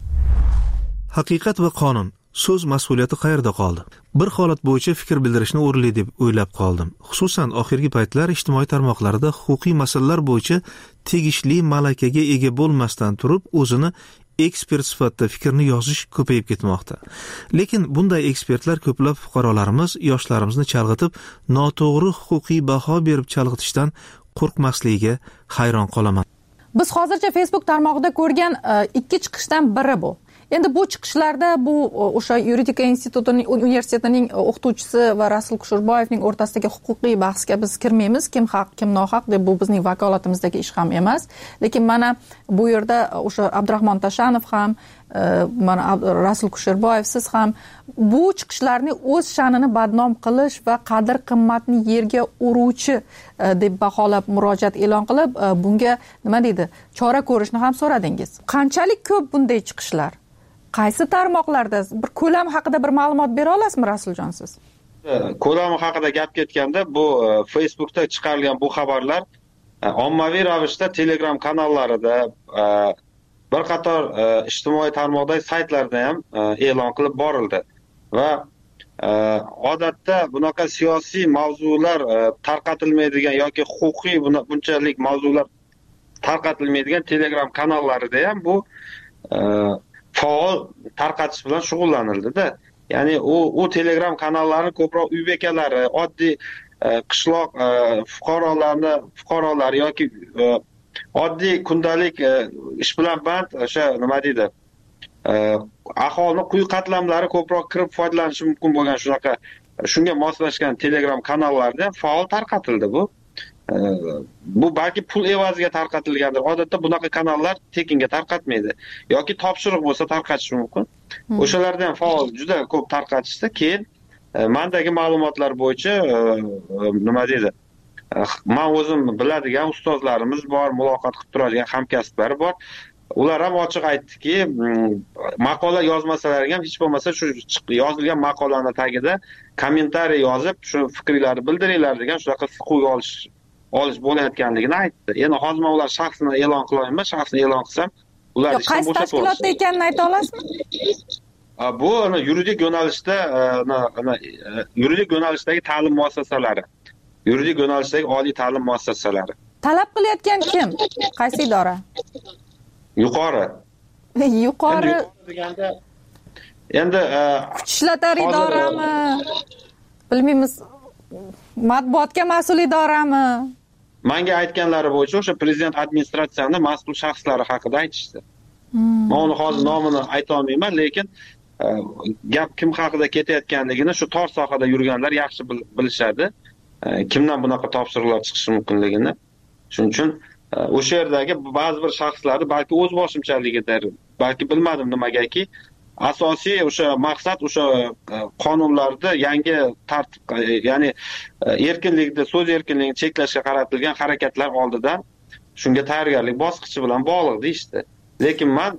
Haqiqat va qonun. So'z mas'uliyati qayerda qoldi? Bir holat bo'yicha fikr bildirishni o'rinli deb o'ylab qoldim. Xususan, oxirgi paytlar ijtimoiy tarmoqlarda huquqiy masalalar bo'yicha tegishli malakaga ega bo'lmasdan turib, o'zini ekspert sifatida fikrni yozish ko'payib ketmoqda. Lekin bunday ekspertlar ko'plab fuqarolarimiz, yoshlarimizni chalg'itib, noto'g'ri huquqiy baho berib chalg'itishdan qo'rqmasligiga hayron qolaman. Biz hozircha Facebook tarmog'ida ko'rgan ikki chiqishdan biri bu. Endi bu chiqishlarda bu o'sha yuridika institutining universitetining o'qituvchisi va Rasul Kusherboyevning o'rtasidagi huquqiy bahsga biz kirmaymiz. Kim haq, kim nohaq deb bu bizning vakolatimizdagi ish ham emas. Lekin mana bu yerda o'sha Abdurahmon Tashanov ham, mana Rasul Kusherboyev siz ham bu chiqishlarni o'z sha'nini badnom qilish va qadr qimmatni yerga uruvchi deb baholab murojaat e'lon qilib, bunga nima deydi, chora ko'rishni ham so'radingiz. Qanchalik ko'p bunday chiqishlar? Qaysi tarmoqlarda? Bir ko'lam haqida bir ma'lumot bera olasizmi, Rasuljon siz? Ko'lami haqida gap ketganda, bu Facebookda chiqarilgan bu xabarlar ommaviy ravishda Telegram kanallarida, bir qator ijtimoiy tarmoqdagi saytlarda ham e'lon qilib borildi. Va odatda bunaqa siyosiy mavzular tarqatilmaydigan yoki huquqiy bunchalik mavzular tarqatilmaydigan Telegram kanallarida ham bu faol tarqatish bilan shug'ullanildi-da. Ya'ni u Telegram kanallari ko'proq uy bekalari, oddiy qishloq fuqarolar yoki oddiy kundalik ish bilan band o'sha nima deydi, aholining quyi qatlamlari ko'proq kirib foydalanishi mumkin bo'lgan shunaqa shunga moslashgan Telegram kanallarida faol tarqatildi bu. Bu balki pul evaziga tarqatilgandir. Odatda bunaqa kanallar tekinga tarqatmaydi yoki topshiriq bo'lsa tarqatishi mumkin. O'shalardan ham faol juda ko'p tarqatishdi. Keyin mendagi ma'lumotlar bo'yicha nima deydi? Men o'zim biladigan ustozlarimiz bor, muloqot qilib turadigan hamkasblar bor. Ular ham ochiq aytdiki, maqola yozmasalar ham hech bo'lmasa shu yozilgan maqolaning tagida kommentariy yozib, shu fikringizni bildiringlar degan shunaqa huquq olish bo'layotganligini aytdi. Endi hozir men ular shaxsini e'lon qilaman, shaxsini e'lon qilsam, ular ishdan bo'shatib qaysi tashkilotda ekanini ayta olasizmi? Bu yuridik yo'nalishda, yuridik yo'nalishdagi ta'lim muassasalari, yuridik yo'nalishdagi oliy ta'lim muassasalari. Talab qilayotgan kim? Qaysi idora? Yuqori. Yuqori deganda endi kuch ishlatar idorami? Bilmaymiz. Matbuotga mas'ul idorami? Menga aytganlari bo'yicha o'sha prezident administratsiyaning mas'ul shaxslari haqida aytishdi. Men uni hozir nomini ayta olmayman, lekin gap kim haqida ketayotganligini shu tor sohada yurganlar yaxshi bilishadi. Kimdan bunaqa topshiriqlar chiqishi mumkinligini. Shuning uchun o'sha yerdagi ba'zi bir shaxslarni balki o'z boshimchaligidir, balki bilmadim nimagaki, asosiy o'sha maqsad o'sha qonunlarda yangi tartib, ya'ni erkinlikni, so'z erkinligini cheklashga qaratilgan harakatlar oldidan shunga tayyorgarlik bosqichi bilan bog'liq deyishdi. Lekin men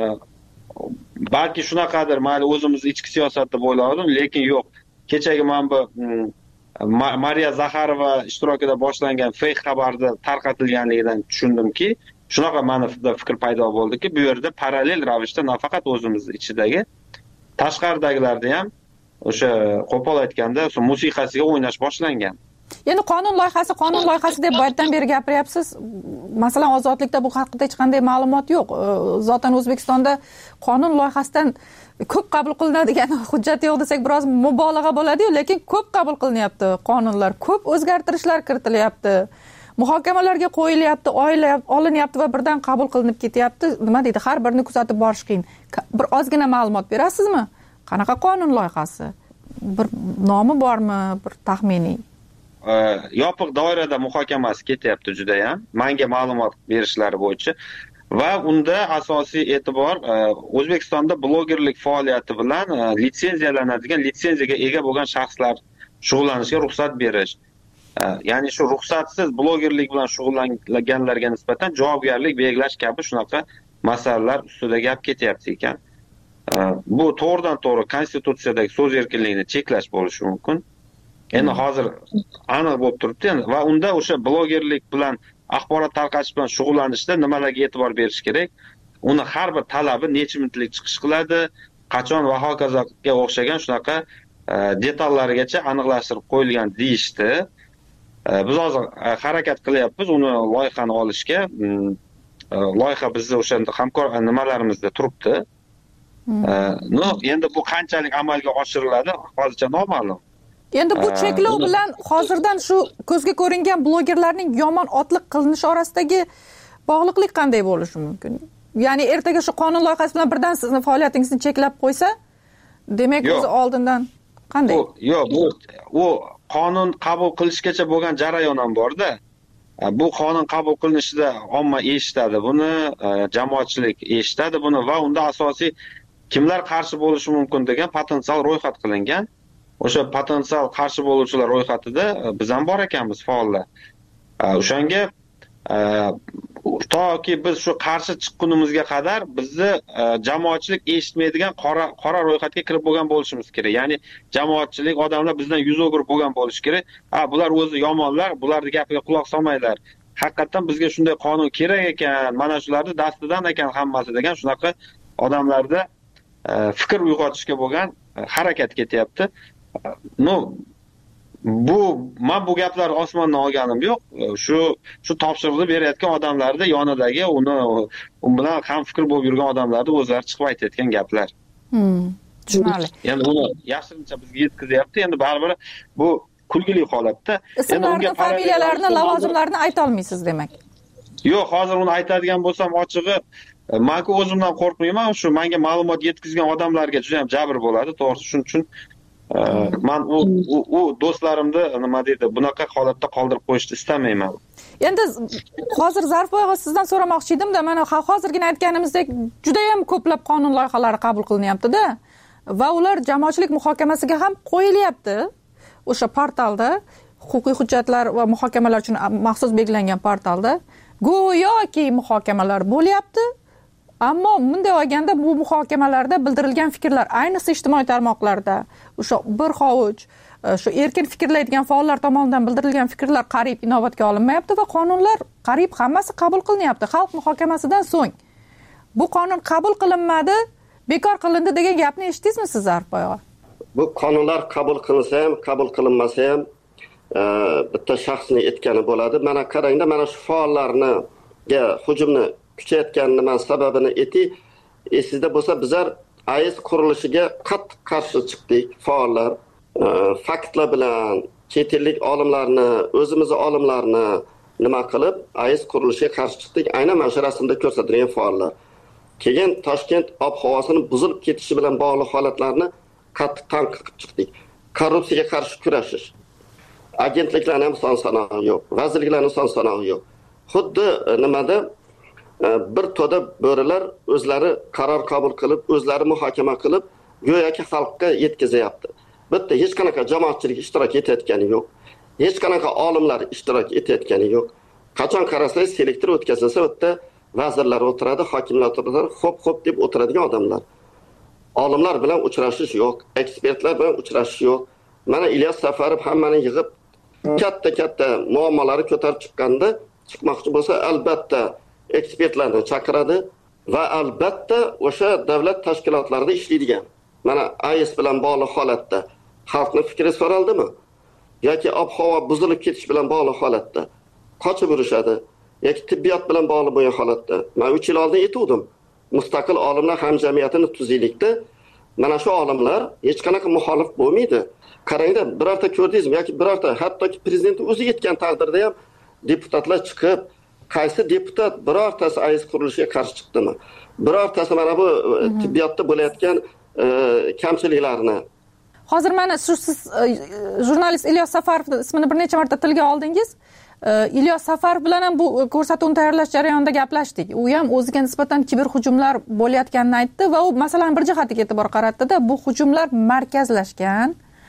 balki shunaqadir, mayli o'zimiz ichki siyosat deb o'yladim, lekin yo'q. Kechagi men bu Mariya Zaxarova ishtirokida boshlangan fake xabarda tarqatilganligidan tushundimki, shunaqa ma'noda fikr paydo bo'ldiki, bu yerda parallel ravishda nafaqat o'zimiz ichidagi, tashqaridagilarda ham o'sha qo'pol aytganda musiqasiga o'ynash boshlangan. Endi qonun loyihasi deb boydan beri gapiryapsiz. Masalan, ozodlikda bu haqida hech qanday ma'lumot yo'q. Zotan O'zbekistonda qonun loyihasidan ko'p qabul qilinadigan hujjat yo'q desak biroz mubolag'a bo'ladi-yu, lekin ko'p qabul qilinyapti qonunlar, ko'p o'zgartirishlar kiritilyapti. Muhokamalarga qo'yilyapti, olinyapti va birdan qabul qilinib ketyapti. Nima deydi? Har birini kuzatib borish qiyin. Bir ozgina ma'lumot berasizmi? Qanaqa qonun loyihasi? Bir nomi bormi? Bir taxminiy? Yopiq doirada muhokamasi ketyapti juda ham. Menga ma'lumot berishlari bo'yicha va unda asosiy e'tibor O'zbekistonda blogerlik faoliyati bilan litsenziyalanadigan, litsenziyaga ega bo'lgan shaxslar shug'ullanishiga ruxsat berish. ya'ni shu ruxsatsiz blogerlik bilan shug'ullanganlarga nisbatan javobgarlik belgilash kabi shunaqa masalalar ustida gap ketyapti ekan. Bu to'g'ridan to'g'ri konstitutsiyadagi so'z erkinligini cheklash bo'lishi mumkin. Endi hozir aniq bo'lib turibdi va unda o'sha blogerlik bilan axborot tarqatish bilan shug'ullanishda nimalarga e'tibor berish kerak? Uni har bir talabi necha minutlik chiqish qiladi, qachon va hokazoga o'xshagan shunaqa detallarigacha aniqlashtirib qo'yilgan deyishdi. Biz hozir harakat qilyapmiz uni loyihani olishga. Loyiha bizni o'sha hamkor nimalarimizda turibdi. Endi bu qanchalik amalga oshiriladi hozircha noma'lum. Endi bu cheklov bilan hozirdan shu ko'zga ko'ringan blogerlarning yomon otliq qilinishi orasidagi bog'liqlik qanday bo'lishi mumkin? Ya'ni ertaga shu qonun loyihasi bilan birdan sizni faoliyatingizni cheklab qo'ysa, demak o'zi oldindan qanday? Yo'q, bu qonun qabul qilishgacha bo'lgan jarayon ham bor-da. Bu qonun qabul qilinishida omma eshitadi buni, jamoatchilik eshitadi buni va unda asosiy kimlar qarshi bo'lishi mumkin degan potensial ro'yxat qilingan. O'sha potensial qarshi bo'luvchilar ro'yxatida biz ham bor ekanmiz faollar. O'shanga toki biz shu qarshi chiqqunimizga qadar bizni jamoatchilik eshitmaydigan qora ro'yxatga kirib bo'lgan bo'lishimiz kerak. Ya'ni jamoatchilik odamlar bizdan yuz o'girib bo'lgan bo'lishi kerak. Bular o'zi yomonlar, bularning gapiga quloq solmaylar. Haqiqatan bizga shunday qonun kerak ekan, mana shularni dastidan ekan hammasi degan shunaqa odamlarda fikr uyg'otishga bo'lgan harakat ketyapti. Men bu gaplar osmondan olganim yo'q. Shu topshiriqni berayotgan odamlarning yonidagi u bilan ham fikr bo'lib yurgan odamlarning o'zlari chiqib aytayotgan gaplar. Tushunarli. Endi uni yashirincha bizga yetkazyapti. Endi baribir bu kulgili holatda. Endi unga familiyalarni, lavozimlarni ayta olmaysiz demak. Yo'q, hozir uni aytadigan bo'lsam ochig'i, men o'zimdan qo'rqmayman. Shu menga ma'lumot yetkazgan odamlarga juda ham jabr bo'ladi, to'g'risi shuning uchun men u do'stlarimni nima deydi, bunaqa holatda qoldirib qo'yishni istamayman. Endi hozir Zarifboy og'a sizdan so'ramoqchi edim-da, mana hozirgina aytganimizdek juda ham ko'plab qonun loyihalari qabul qilinyapti-da va ular jamoatchilik muhokamasiga ham qo'yilyapti. O'sha portalda, huquqiy hujjatlar va muhokamalar uchun maxsus belgilangan portalda go'yoki muhokamalar bo'lyapti. Ammo bunday olganda bu muhokamalarda bildirilgan fikrlar, ayniqsa ijtimoiy tarmoqlarda o'sha bir hovuch shu erkin fikrlaydigan faollar tomonidan bildirilgan fikrlar qariyb inobatga olinmayapti va qonunlar qariyb hammasi qabul qilinyapti xalq muhokamasidan so'ng. Bu qonun qabul qilinmadi, bekor qilindi degan gapni eshitdingizmi siz Zarifboy og'a? Bu qonunlar qabul qilinsa ham, qabul qilinmasa ham bitta shaxsning aytgani bo'ladi. Mana qarangda, mana shu faollarga hujumni kuchayotganini men sababini esingizda bo'lsa, bizlar AES qurilishiga qattiq qarshi chiqdik, faollar. Faktlar bilan chet ellik olimlarni, o'zimizni olimlarni nima qilib AES qurilishiga qarshi chiqdik. Aynan mana shu rasmda ko'rsatilgan faollar. Keyin Toshkent ob-havosini buzilib ketishi bilan bog'liq holatlarni qattiq tanqid qilib chiqdik. Korrupsiyaga qarshi kurashish. Agentliklarning ham son-sanog'i yo'q, vazirliklarning son-sanog'i yo'q. Xuddi nimada bir to'da bo'rilar o'zlari qaror qabul qilib, o'zlari muhokama qilib, go'yoki xalqqa yetkazyapti. Bitta hech qanaqa jamoatchilik ishtirok etayotgani yo'q. Hech qanaqa olimlar ishtirok etayotgani yo'q. Qachon qarasangiz selektor o'tkazilsa, u yerda vazirlar o'tiradi, hokimlar o'tiradi, xo'p deb o'tiradigan odamlar. Olimlar bilan uchrashish yo'q, ekspertlar bilan uchrashish yo'q. Mana Ilyos Safarov hammani yig'ib katta muammolari ko'tarib chiqmoqchi bo'lsa, albatta ekspertlarni chaqiradi va albatta o'sha davlat tashkilotlarida ishlaydigan. Mana AES bilan bog'liq holatda xalqning fikri so'raldimi? Yoki ob-havo buzilib ketish bilan bog'liq holatda qochib urishadi yoki tibbiyot bilan bog'liq bo'lgan holatda. Men 3 yil oldin aytdim, mustaqil olimlar hamjamiyatini tuzaylikda. Mana shu olimlar hech qanaqa muxolif bo'lmaydi. Qarangda, birorta ko'rdingizmi yoki birorta, hattoki prezident o'zi aytgan taqdirda ham deputatlar chiqib, qaysi deputat birortasi AES qurilishiga qarshi chiqdimi? Birortasi mana bu tibbiyotda bo'layotgan kamchiliklarni. Hozir mana siz jurnalist Ilyos Safarovning ismini bir necha marta tilga oldingiz. Ilyos Safarov bilan ham bu ko'rsatuvni tayyorlash jarayonida gaplashdik. U ham o'ziga nisbatan kiberhujumlar bo'layotganini aytdi va u masalan bir jihatiga e'tibor qaratdi-da, bu hujumlar markazlashgan,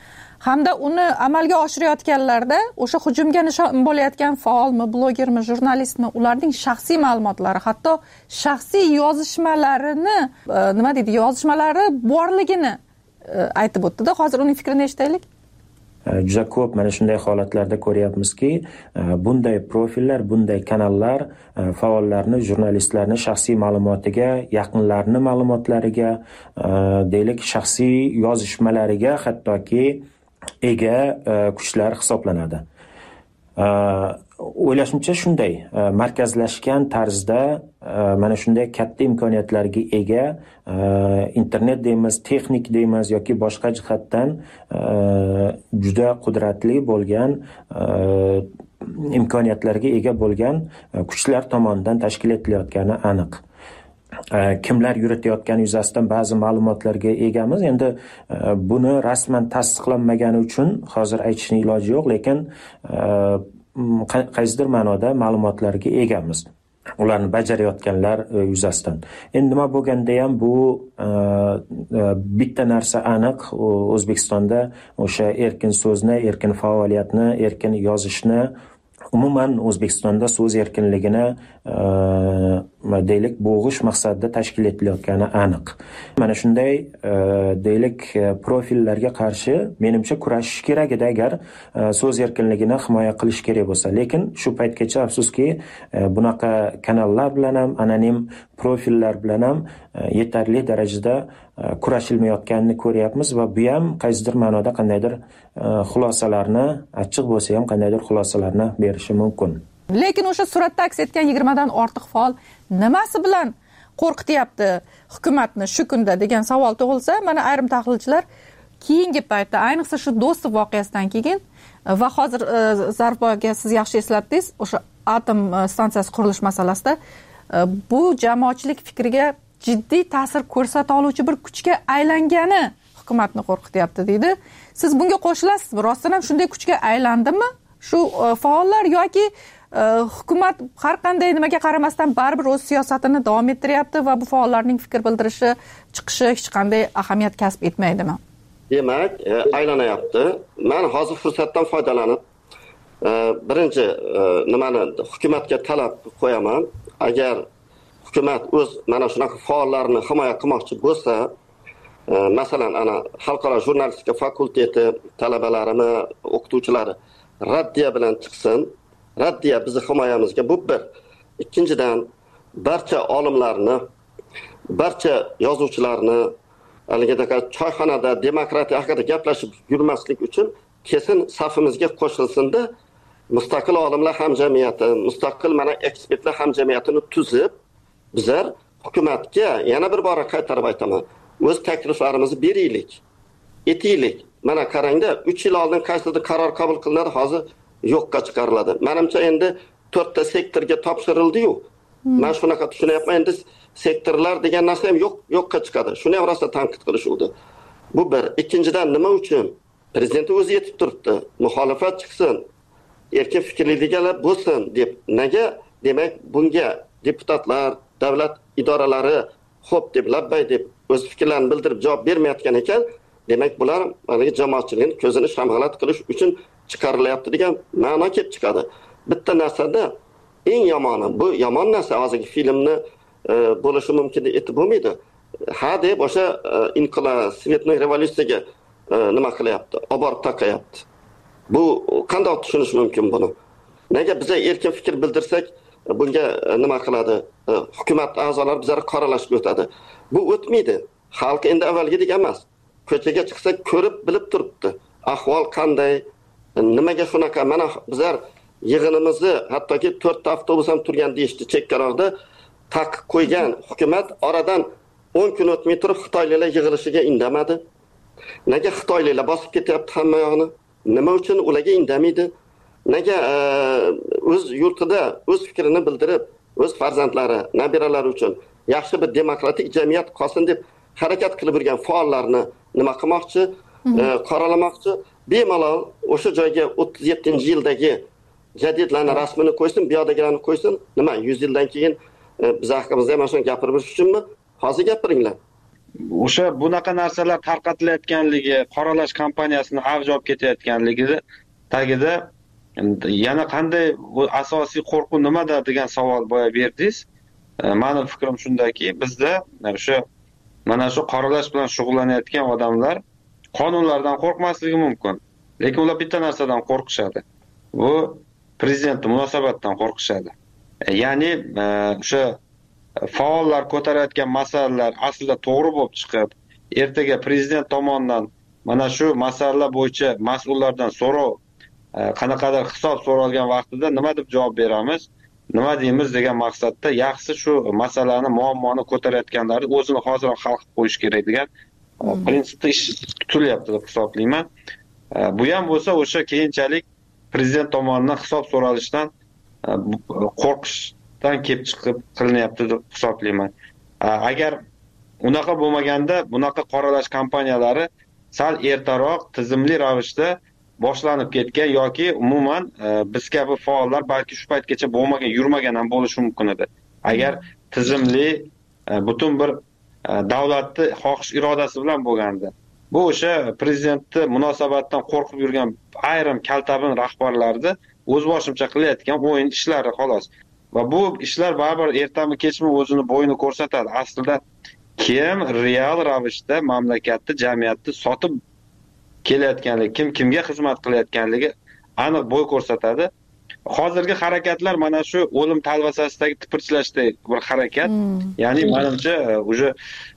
hamda uni amalga oshirayotganlarda o'sha hujumga nishon bo'layotgan faolmi, blogermi, jurnalistmi, ularning shaxsiy ma'lumotlari, hatto shaxsiy yozishmalari borligini aytib o'tdi-da. Hozir uning fikrini eshitaylik. Juda ko'p mana shunday holatlarda ko'ryapmizki, bunday profillar, bunday kanallar faollarni, jurnalistlarni shaxsiy ma'lumotiga, yaqinlarni ma'lumotlariga, deylik shaxsiy yozishmalariga hattoki ega kuchlar hisoblanadi. O'ylashimcha shunday markazlashgan tarzda mana shunday katta imkoniyatlarga ega internet deymiz, texnik deymiz yoki boshqa jihatdan juda qudratli bo'lgan imkoniyatlarga ega bo'lgan kuchlar tomonidan tashkil etilayotgani aniq. Kimlar yuritayotgani yuzasidan ba'zi ma'lumotlarga egamiz. Endi buni rasman tasdiqlanmagani uchun hozir aytishning iloji yo'q, lekin qaysidir ma'noda ma'lumotlarga egamiz. Ularni bajarayotganlar yuzasidan. Endi nima bo'lganda ham bu bitta narsa aniq, O'zbekistonda o'sha erkin so'zni, erkin faoliyatni, erkin yozishni, umuman O'zbekistonda so'z erkinligini deylik bo'g'ish maqsadida tashkil etilayotgani aniq. Mana shunday deylik profillarga qarshi menimcha kurashish kerak edi agar so'z erkinligini himoya qilish kerak bo'lsa. Lekin shu paytgacha afsuski bunaqa kanallar bilan ham, anonim profillar bilan ham yetarli darajada kurashilmayotganini ko'ryapmiz va bu ham qaysidir ma'noda qandaydir xulosalarni, achchiq bo'lsa ham qandaydir xulosalarni berishi mumkin. Lekin o'sha suratda aks etgan 20 dan ortiq faol nimasi bilan qo'rqityapti hukumatni shu kunda degan savol tug'ilsa, mana ayrim tahlilchilar keyingi paytda, ayniqsa shu Do'stov voqeasidan keyin va hozir Zarboga siz yaxshi eslatdingiz, o'sha atom stansiyasi qurilish masalasida bu jamoatchilik fikriga jiddiy ta'sir ko'rsata oluvchi bir kuchga aylangani hukumatni qo'rqityapti deydi. Siz bunga qo'shilasizmi? Rostdan ham shunday kuchga aylandimi shu faollar yoki hukumat har qanday nimaga qaramasdan baribir o'z siyosatini davom ettiryapti va bu faollarning fikr bildirishi, chiqishi hech qanday ahamiyat kasb etmaydimi? Demak, aylanayapti. Men hozir fursatdan foydalanib birinchi nimani hukumatga talab qo'yaman. Agar hukumat o'z mana shunaqa faollarni himoya qilmoqchi bo'lsa, masalan, ana xalqaro jurnalistika fakulteti talabalarimi, o'qituvchilari raddiya bilan chiqsin. Raddiya bizni himoyamizga bu bir. Ikkinchidan, barcha olimlarni, barcha yozuvchilarni haligidaqa choyxonada demokratiya haqida gaplashib yurmaslik uchun kesin safimizga qo'shilsin-da, mustaqil olimlar hamjamiyati, mustaqil mana ekspertlar hamjamiyatini tuzib, bizlar hukumatga yana bir bora qaytarib aytaman, o'z takliflarimizni beraylik, etaylik. Mana qarangda, 3 yil oldin qaysidir qaror qabul qilinadi, hozir yo'qqa chiqariladi. Menimcha endi 4 ta sektorga topshirildi-yu. Men shunaqa tushunyapman, endi sektorlar degan narsa ham yo'qqa chiqadi. Shuni ham rosa tanqid qilishuvdi. Bu bir. Ikkinchidan, nima uchun prezident o'zi yetib turibdi, muxolifat chiqsin, erkin fikrlilar bo'lsin deb. Nega? Demak, bunga deputatlar, davlat idoralari xo'p deb labbay deb o'z fikrlarini bildirib javob bermayotgan ekan, demak bular mana jamoatchilikning ko'zini shamg'alat qilish uchun chiqarilyapti degan ma'no kelib chiqadi. Bitta narsada eng yomoni, bu yomon narsa, hozirgi filmni bo'lishi mumkin deb aytib bo'lmaydi. Ha deb o'sha inqilob, svetnoy revolyutsiyaga nima qilyapti, oborib taqayapti. Bu qanday tushunish mumkin buni? Nega biz erkin fikr bildirsak, bunga nima qiladi? Hukumat a'zolari bizlarni qoralashib o'tadi. Bu o'tmaydi. Xalq endi avvalgidek emas. Ko'chaga chiqsak ko'rib, bilib turibdi. Ahvol qanday? Nimaga shunaqa? Mana bizlar yig'inimizni hattoki 4 ta avtobus ham turgan deyishdi chekkaroqda, taqiq qo'ygan hukumat oradan 10 kun o'tmay turib xitoyliklar yig'ilishiga indamadi. Nega xitoyliklar bosib ketyapti hamma yoqni? Nima uchun ularga indamaydi? Nega o'z yurtida o'z fikrini bildirib, o'z farzandlari, nabiralari uchun yaxshi bir demokratik jamiyat qolsin deb harakat qilib yurgan faollarni nima qilmoqchi, qoralamoqchi? Bemalol o'sha joyga 37-yildagi jadidlarning rasmini qo'ysin, bu yoqdagilarni qo'ysin. Nima 100 yildan keyin biz haqimizda mana shuni gapirib yurish uchunmi? Hozir gapiringlar. o'sha bunaqa narsalar tarqatilayotganligi, qoralash kampaniyasini avj olib ketayotganligida tagida yana qanday bu asosiy qo'rquv nimada degan savol boya berdingiz. Meni fikrim shundaki, bizda o'sha mana shu qoralash bilan shug'ullanayotgan odamlar qonunlardan qo'rqmasligi mumkin, lekin ular bitta narsadan qo'rqishadi. Bu prezidentning munosabatidan qo'rqishadi. Ya'ni o'sha faollar ko'tarayotgan masalalar aslida to'g'ri bo'lib chiqib, ertaga prezident tomonidan mana shu masalalar bo'yicha mas'ullardan so'rov, qanaqadir hisob so'ralgan vaqtida nima deb javob beramiz, nima deymiz degan maqsadda yaxshi shu masalani, muammoni ko'tarayotganlarni o'zini hozirroq hal qilib qo'yish kerak degan prinsipda ish tutilyapti deb hisoblayman. Bu ham bo'lsa o'sha keyinchalik prezident tomonidan hisob so'ralishdan qo'rqishdan kelib chiqib qilinyapti deb hisoblayman. Agar unaqa bo'lmaganda bunaqa qoralash kampaniyalari sal ertaroq tizimli ravishda boshlanib ketgan yoki umuman biz kabi faollar balki shu paytgacha bo'lmagan, yurmagan ham bo'lishi mumkin edi. Agar tizimli butun bir davlatni xohish irodasi bilan bo'lganda. Bu o'sha prezidentning munosabatdan qo'rqib yurgan ayrim kaltabin rahbarlarni o'z boshimcha qilayotgan o'yin ishlari xolos. Va bu ishlar baribir ertami kechmi o'zini bo'yini ko'rsatadi. Aslida kim real ravishda mamlakatni, jamiyatni sotib kelayotganligi, kim kimga xizmat qilayotganligi aniq bo'y ko'rsatadi. Hozirgi harakatlar mana shu o'lim talvasasidagi tipirchilashdek bir harakat. Ya'ni menimcha o'sha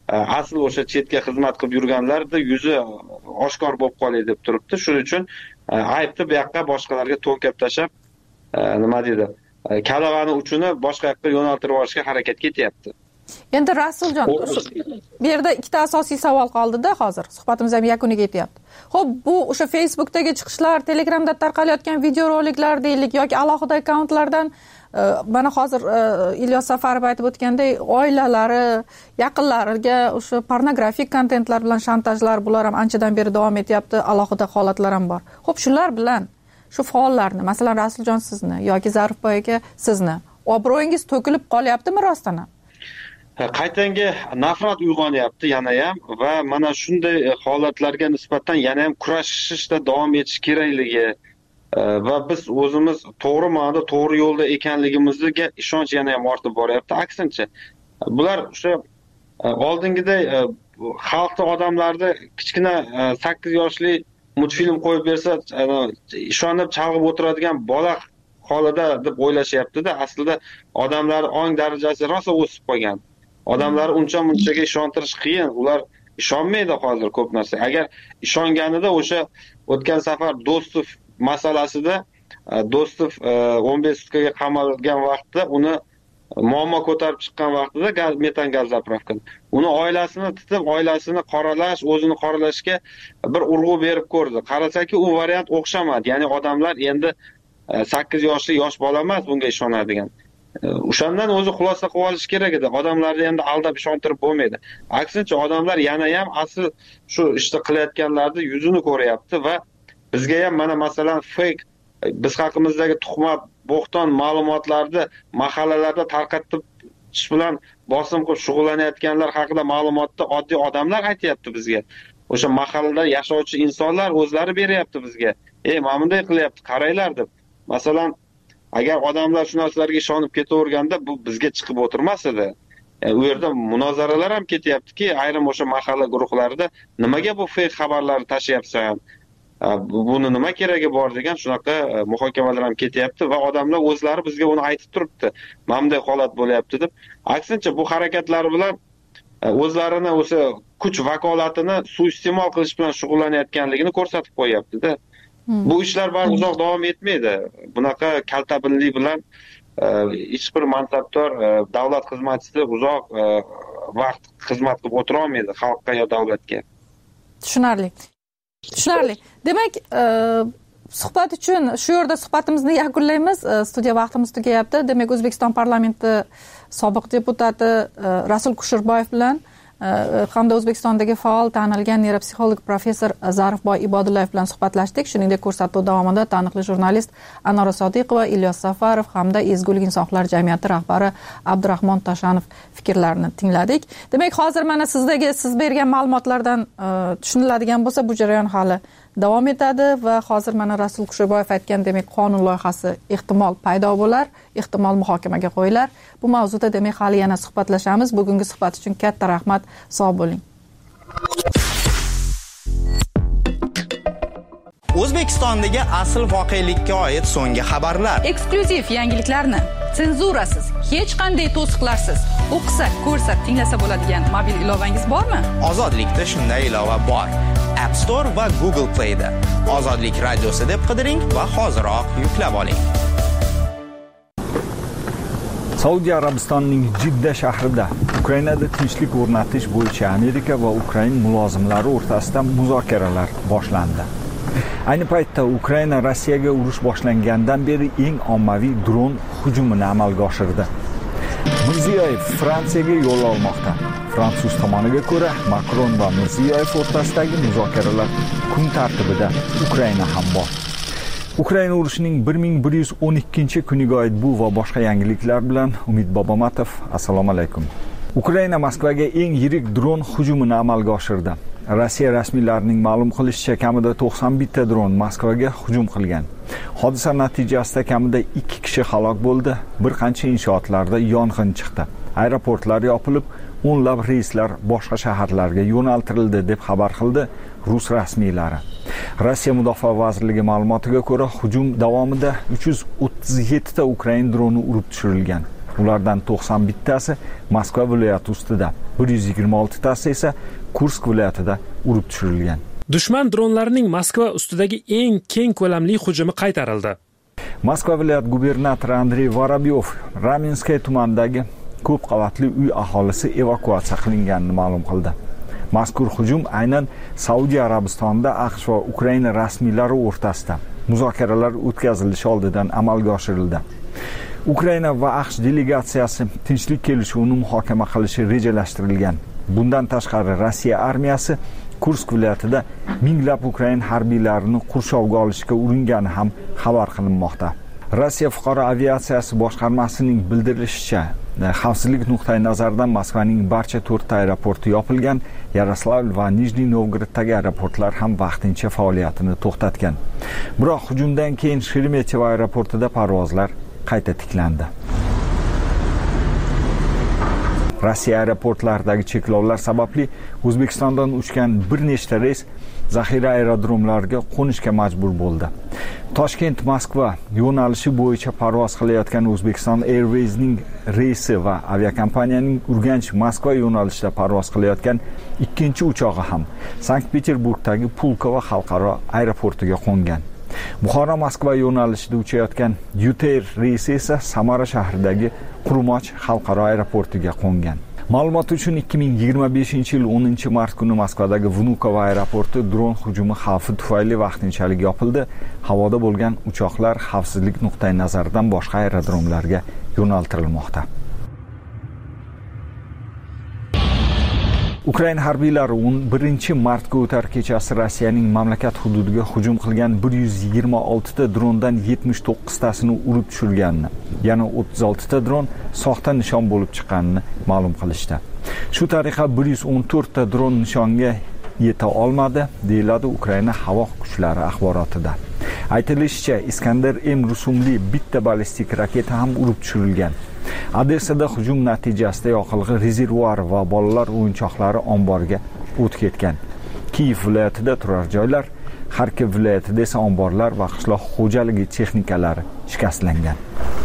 asl o'sha chetga xizmat qilib yurganlarning yuzi oshkor bo'lib qoladi deb turibdi. Shuning uchun aybni bu yoqqa boshqalarga to'nkab tashab, nima deydi, kalavani uchini boshqa yoqqa yo'naltirib olishga harakat ketyapti. Endi Rasuljon, bu yerda ikkita asosiy savol qoldi-da hozir. Suhbatimiz ham yakuniga yetyapti. Xo'p, bu o'sha Facebookdagi chiqishlar, Telegramda tarqalayotgan videoroliklar deylik yoki alohida akkauntlardan mana hozir Ilyos Safarov aytib o'tganday, oilalari, yaqinlariga o'sha pornografik kontentlar bilan shantajlar, bular ham anchadan beri davom etyapti, alohida holatlar ham bor. Xo'p, shular bilan shu faollarni, masalan Rasuljon sizni yoki Zarifboy aka sizni obro'yingiz to'kilib qolyaptimi rostdan ham? Qaytanga nafrat uyg'onyapti yana ham va mana shunday holatlarga nisbatan yana ham kurashishda davom etish kerakligi va biz o'zimiz to'g'ri ma'noda to'g'ri yo'lda ekanligimizga ishonch yana ham ortib boryapti. Aksincha, bular o'sha oldingiday xalqni odamlarni kichkina 8 yoshli multfilm qo'yib bersa ishonib chalg'ib o'tiradigan bola holida deb o'ylashyapti-da. Aslida odamlar ong darajasi rosa o'sib qolgan. Odamlar uncha-munchaga ishontirish qiyin. Ular ishonmaydi hozir ko'p narsa. Agar ishonganida o'sha o'tgan safar Do'stov masalasida Do'stov 15 sutkaga qamalgan vaqtda uni muammo ko'tarib chiqqan vaqtida metan gaz zapravkada uni oilasini tutib, oilasini qoralash, o'zini qoralashga bir urg'u berib ko'rdi. Qarasaki u variant o'xshamadi. Ya'ni odamlar endi 8 yoshli yosh bola emas bunga ishonadigan. O'shandan o'zi xulosa qilib olish kerak edi. Odamlarni endi aldab ishontirib bo'lmaydi. Aksincha odamlar yana ham asl shu ishni qilayotganlarni yuzini ko'ryapti va bizga ham mana masalan fake biz haqimizdagi tuhmat, bo'xton ma'lumotlarni mahallalarda tarqatib chiqish bilan bosim qilib shug'ullanayotganlar haqida ma'lumotni oddiy odamlar aytayapti bizga. O'sha mahallada yashovchi insonlar o'zlari beryapti bizga. Mana bunday qilyapti, qaranglar deb. Masalan, agar odamlar shu narsalarga ishonib ketaverganda bu bizga chiqib o'tirmas edi. U yerda munozaralar ham ketyaptiki, ayrim o'sha mahalla guruhlarida nimaga bu fake xabarlarni tashiyapsan? Buni nima keragi bor degan shunaqa muhokamalar ham ketyapti va odamlar o'zlari bizga uni aytib turibdi. Mana bunday holat bo'lyapti deb. Aksincha bu harakatlari bilan o'zlarini o'sha kuch vakolatini suiiste'mol qilish bilan shug'ullanayotganligini ko'rsatib qo'yapti-da. Bu ishlar bari uzoq davom etmaydi. Bunaqa kaltabinlik bilan hech bir mansabdor davlat xizmatchisi uzoq vaqt xizmat qilib o'tira olmaydi xalqqa yo davlatga. Tushunarli. Demak, suhbat uchun shu yerda suhbatimizni yakunlaymiz. Studiya vaqtimiz tugayapti. Demak, O'zbekiston parlamenti sobiq deputati Rasul Kusherboyev bilan hamda O'zbekistondagi faol tanilgan neyropsixolog professor Zarifboy Ibodullayev bilan suhbatlashdik. Shuningdek, ko'rsatuv davomida taniqli jurnalist Anora Sodiqova, Ilyos Safarov hamda Ezgulik insonlar jamiyati rahbari Abdurahmon Tashanov fikrlarini tingladik. Demak, hozir mana siz bergan ma'lumotlardan tushuniladigan bo'lsa, bu jarayon hali davom etadi va hozir mana Rasul Kusherboyev aytgan, demak, qonun loyihasi ehtimol paydo bo'lar, ehtimol muhokamaga qo'yilar. Bu mavzuda demak hali yana suhbatlashamiz. Bugungi suhbat uchun katta rahmat. Sog' bo'ling. O'zbekistondagi asl voqelikka oid so'nggi xabarlar, eksklyuziv yangiliklarni senzurasiz, hech qanday to'siqlarsiz o'qisa, ko'rsa, tinglasa bo'ladigan mobil ilovangiz bormi? Ozodlikda shunday ilova bor. App Store va Google Play'da Ozodlik radiosi deb qidiring va hoziroq yuklab oling. Saudiya Arabistonining Jidda shahrida Ukrainada tinchlik o'rnatish bo'yicha Amerika va Ukraina mulozimlari o'rtasida muzokaralar boshlandi. Ayni paytda Ukraina Rossiyaga urush boshlangandan beri eng ommaviy dron hujumini amalga oshirdi. Mirziyoyev Fransiyaga yo'l olmoqda. Fransuz tomoniga ko'ra, Makron va Mirziyoyev o'rtasidagi muzokaralar kun tartibida Ukraina ham bor. Ukraina urushining 1112-kuniga oid bu va boshqa yangiliklar bilan Umid Bobomatov. Assalomu alaykum. Ukraina Moskvaga eng yirik dron hujumini amalga oshirdi. Rossiya rasmiylarining ma'lum qilishicha, kamida 91 ta dron Moskvaga hujum qilgan. Hodisa natijasida kamida 2 kishi halok bo'ldi, bir qancha inshootlarda yong'in chiqdi. Aeroportlar yopilib, o'nlab reyslar boshqa shaharlarga yo'naltirildi deb xabar qildi rus rasmiylari. Rossiya Mudofaa vazirligi ma'lumotiga ko'ra, hujum davomida 337 ta Ukraina droni urib tushirilgan. Ulardan 91 tasi Moskva viloyati ustida, 126 tasi esa Kursk viloyatida urib tushirilgan. Dushman dronlarining Moskva ustidagi eng keng ko'lamli hujumi qaytarildi. Moskva viloyat gubernatori Andrey Vorobyov Ramenskoye tumanidagi ko'p qavatli uy aholisi evakuatsiya qilinganini ma'lum qildi. Mazkur hujum aynan Saudiya Arabistonida AQSh va Ukraina rasmiylari o'rtasida muzokaralar o'tkazilishi oldidan amalga oshirildi. Ukraina va AQSh delegatsiyasi tinchlik kelishuvini muhokama qilishi rejalashtirilgan. Bundan tashqari Rossiya armiyasi Kursk viloyatida minglab Ukraina harbiylarini qurshovga olishga uringani ham xabar qilinmoqda. Rossiya fuqaro aviatsiyasi boshqarmasining bildirishicha, xavfsizlik nuqtai nazaridan Moskvaning barcha 4 ta aeroporti yopilgan, Yaroslavl va Nijniy Novgoroddagi aeroportlar ham vaqtincha faoliyatini to'xtatgan. Biroq hujumdan keyin Sheremetyevo aeroportida parvozlar qayta tiklandi. Rossiya aeroportlaridagi cheklovlar sababli O'zbekistondan uchgan bir nechta reys zaxira aerodromlariga qo'nishga majbur bo'ldi. Toshkent-Moskva yo'nalishi bo'yicha parvoz qilayotgan O'zbekiston Airways'ning reysi va aviakompaniyaning Urganch-Moskva yo'nalishida parvoz qilayotgan ikkinchi uchog'i ham Sankt-Peterburgdagi Pulkovo xalqaro aeroportiga qo'ngan. Buxoro-Moskva yo'nalishida uchayotgan Yuter reysi esa Samara shahridagi Qurumoch xalqaro aeroportiga qo'ngan. Ma'lumot uchun 2025-yil 10-mart kuni Moskvadagi Vnukovo aeroporti dron hujumi xavfi tufayli vaqtinchalik yopildi. Havoda bo'lgan uchoqlar xavfsizlik nuqtai nazaridan boshqa aerodromlarga yo'naltirilmoqda. Ukraina harbiylari 11-martga o'tar kechasi Rossiyaning mamlakat hududiga hujum qilgan 126 ta drondan 79 tasini urib tushirganini, yana 36 ta dron soxta nishon bo'lib chiqqanini ma'lum qilishdi. Shu tariqa 114 ta dron nishonga yeta olmadi, deyiladi Ukraina havo kuchlari axborotida. Aytilishicha, Iskandar M rusumli bitta ballistik raketa ham urib tushirilgan. Odessada hujum natijasida yoqilg'i rezervuari va bolalar o'yinchoqlari omboriga o't ketgan. Kiyev viloyatida turar joylar, Xarkov viloyatida esa omborlar va qishloq xo'jaligi texnikalari shikastlangan.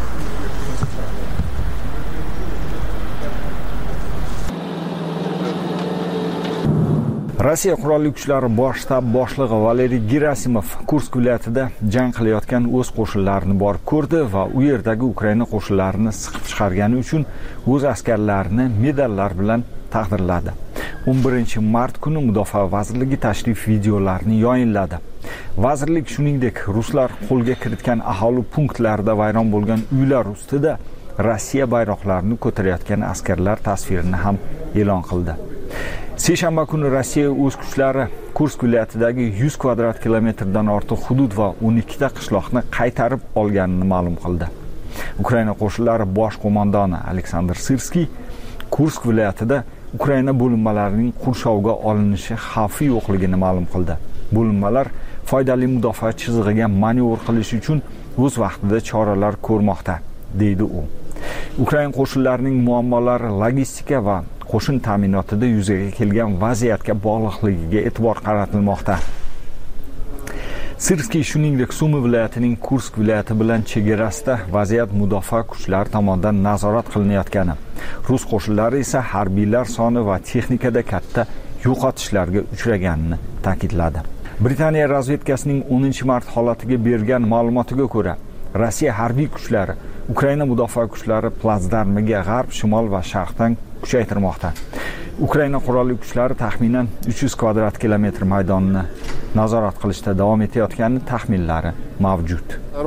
Rossiya qurolli kuchlari bosh shtab boshlig'i Valeriy Gerasimov Kursk viloyatida jang qilayotgan o'z qo'shinlarini borib ko'rdi va u yerdagi Ukraina qo'shinlarini siqib chiqargani uchun o'z askarlarini medallar bilan taqdirladi. 11-mart kuni Mudofaa vazirligi tashrif videolarini yayinladi. Vazirlik shuningdek ruslar qo'lga kiritgan aholi punktlarida vayron bo'lgan uylar ustida Rossiya bayroqlarini ko'tarayotgan askarlar tasvirini ham e'lon qildi. seshanba kuni Rossiya o'z kuchlari Kursk viloyatidagi 100 kvadrat kilometrdan ortiq hudud va 12 ta qishloqni qaytarib olganini ma'lum qildi. Ukraina qo'shinlari bosh qo'mondoni Aleksandr Sirskiy Kursk viloyatida Ukraina bo'linmalarining qurshovga olinishi xavfi yo'qligini ma'lum qildi. Bo'linmalar foydali mudofaa chizig'iga manevr qilish uchun o'z vaqtida choralar ko'rmoqda, deydi u. Ukraina qo'shinlarining muammolari logistika va qo'shin ta'minotida yuzaga kelgan vaziyatga bog'liqligiga e'tibor qaratilmoqda. Sirskiy shuningdek Sumi viloyatining Kursk viloyati bilan chegarasida vaziyat mudofaa kuchlari tomonidan nazorat qilinayotgani, rus qo'shinlari esa harbiylar soni va texnikada katta yo'qotishlarga uchraganini ta'kidladi. Britaniya razvedkasining 10-mart holatiga bergan ma'lumotiga ko'ra, Rossiya harbiy kuchlari Ukraina mudofaa kuchlari platsdarmiga g'arb, shimol va sharqdan kuchaytirmoqda. Ukraina qurolli kuchlari taxminan 300 kvadrat kilometr maydonni nazorat qilishda davom etayotgani taxminlari mavjud.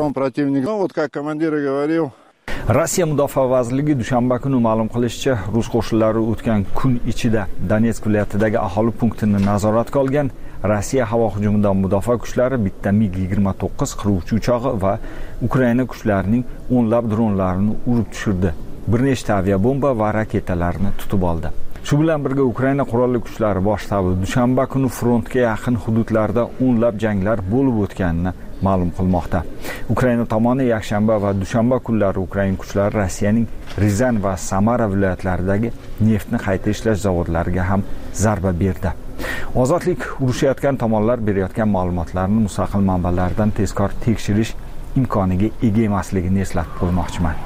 Rossiya mudofaa vazirligi dushanba kuni ma'lum qilishicha, rus qo'shinlari o'tgan kun ichida Donetsk viloyatidagi aholi punktini nazoratga olgan. Rossiya havo hujumidan mudofaa kuchlari bitta MiG-29 qiruvchi uchog'i va Ukraina kuchlarining o'nlab dronlarini urib tushirdi. Bir nechta aviabomba va raketalarni tutib oldi. Shu bilan birga Ukraina qurolli kuchlari bosh shtabi dushanba kuni frontga yaqin hududlarda o'nlab janglar bo'lib o'tganini ma'lum qilmoqda. Ukraina tomoni yakshanba va dushanba kunlari Ukraina kuchlari Rossiyaning Rizan va Samara viloyatlaridagi neftni qayta ishlash zavodlariga ham zarba berdi. Ozodlik urushayotgan tomonlar berayotgan ma'lumotlarni mustaqil manbalardan tezkor tekshirish imkoniga ega emasligini eslatib qo'ymoqchiman.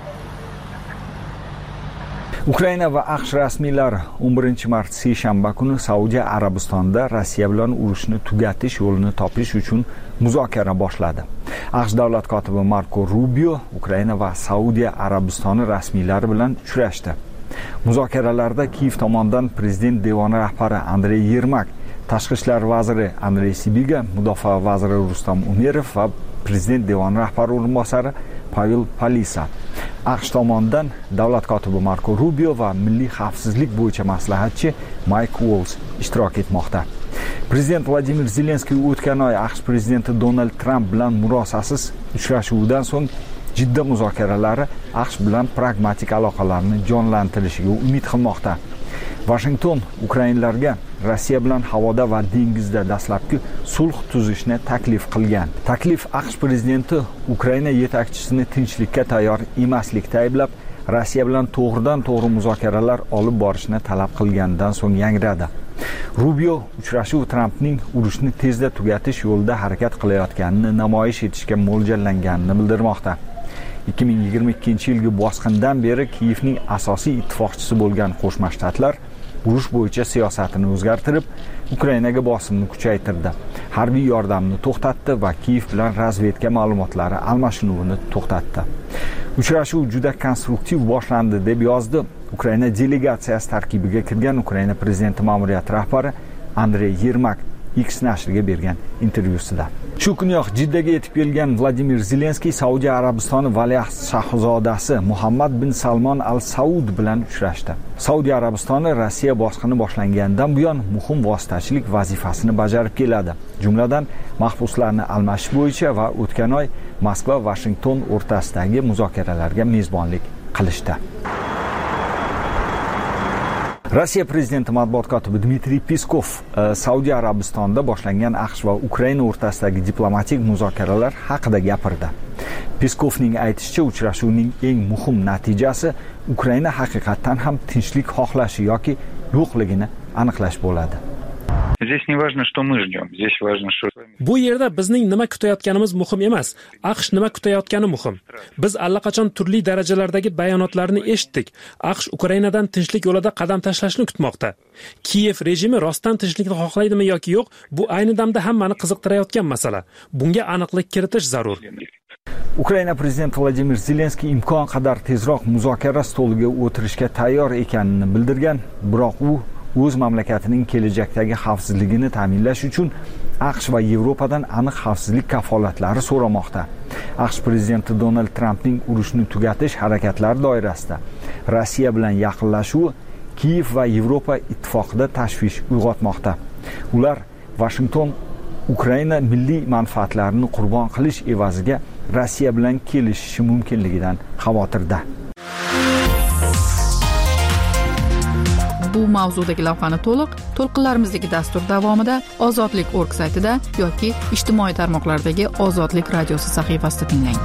Ukraina va AQSh rasmiylari 11-mart seshanba kuni Saudiya Arabistonida Rossiya bilan urushni tugatish yo'lini topish uchun muzokara boshladi. AQSh davlat kotibi Marko Rubio Ukraina va Saudiya Arabistoni rasmiylari bilan uchrashdi. Muzokaralarda Kiyev tomonidan prezident devoni rahbari Andrey Yermak, tashqi ishlar vaziri Andrey Sibiga, mudofaa vaziri Rustam Umerov va prezident devoni rahbari o'rinbosari Pavel Palisa. AQSh tomonidan davlat kotibi Marko Rubio va milliy xavfsizlik bo'yicha maslahatchi Mike Waltz ishtirok etmoqda. Prezident Vladimir Zelenskiy o'tgan oy AQSh prezidenti Donald Trump bilan murosasiz uchrashuvidan so'ng jiddiy muzokaralari AQSh bilan pragmatik aloqalarni jonlantirishiga umid qilmoqda. Washington ukrainlarga Rossiya bilan havoda va dengizda dastlabki sulh tuzishni taklif qilgan. Taklif AQSh prezidenti Ukraina yetakchisini tinchlikka tayyor emaslikda ayblab, Rossiya bilan to'g'ridan-to'g'ri muzokaralar olib borishni talab qilgandan so'ng yangradi. Rubio uchrashuv Trumpning urushni tezda tugatish yo'lida harakat qilayotganini namoyish etishga mo'ljallanganini bildirmoqda. 2022-yilgi bosqindan beri Kiyevning asosiy ittifoqchisi bo'lgan Qo'shma Shtatlar urush bo'yicha siyosatini o'zgartirib, Ukrainaga bosimni kuchaytirdi. Harbiy yordamni to'xtatdi va Kiyev bilan razvedka ma'lumotlari almashinuvini to'xtatdi. Uchrashuv juda konstruktiv boshlandi deb yozdi Ukraina delegatsiyasi tarkibiga kirgan Ukraina prezidenti ma'muriyati rahbari Andrey Yermak X nashriga bergan intervyusida. Shu kuniyoq Jiddaga yetib kelgan Vladimir Zelenskiy Saudiya Arabistoni valiahd shahzodasi Muhammad bin Salmon Al Saud bilan uchrashdi. Saudiya Arabistoni Rossiya bosqini boshlangandan buyon muhim vositachilik vazifasini bajarib keladi. Jumladan mahbuslarni almashish bo'yicha va o'tgan oy Moskva va Washington o'rtasidagi muzokaralarga mezbonlik qilishdi. Rossiya prezidenti matbuot kotibi Dmitriy Peskov Saudiya Arabistonida boshlangan AQSh va Ukraina o'rtasidagi diplomatik muzokaralar haqida gapirdi. Peskovning aytishicha, uchrashuvning eng muhim natijasi Ukraina haqiqatan ham tinchlik xohlashi yoki yo'qligini aniqlash bo'ladi. Bu yerda bizning nima kutayotganimiz muhim emas, AQSh nima kutayotgani muhim. Biz allaqachon turli darajalardagi bayonotlarni eshitdik. AQSh Ukrainadan tinchlik yo'lida qadam tashlashni kutmoqda. Kiyev rejimi rostdan tinchlikni xohlaydimi yoki yo'q, bu ayni damda hammani qiziqtirayotgan masala. Bunga aniqlik kiritish zarur. Ukraina prezidenti Vladimir Zelenskiy imkon qadar tezroq muzokara stoliga o'tirishga tayyor ekanini bildirgan, biroq u o'z mamlakatining kelajakdagi xavfsizligini ta'minlash uchun AQSh va Yevropadan aniq xavfsizlik kafolatlari so'ramoqda. AQSh prezidenti Donald Trampning urushni tugatish harakatlari doirasida Rossiya bilan yaqinlashuvi Kiyev va Yevropa ittifoqida tashvish uyg'otmoqda. Ular Washington Ukraina milliy manfaatlarini qurbon qilish evaziga Rossiya bilan kelishishi mumkinligidan xavotirda. Bu mavzudagi lavhani to'lqinlarimizdagi dastur davomida Ozodlik.org saytida yoki ijtimoiy tarmoqlardagi Ozodlik radiosi sahifasida tinglang.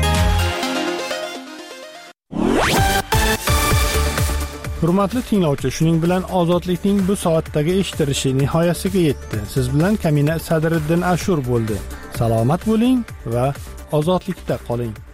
Hurmatli tinglovchi, shuning bilan Ozodlikning bu soatdagi eshitilishi nihoyasiga yetdi. Siz bilan Kamina Sadriddin Ashur bo'ldi. Salomat bo'ling va ozodlikda qoling.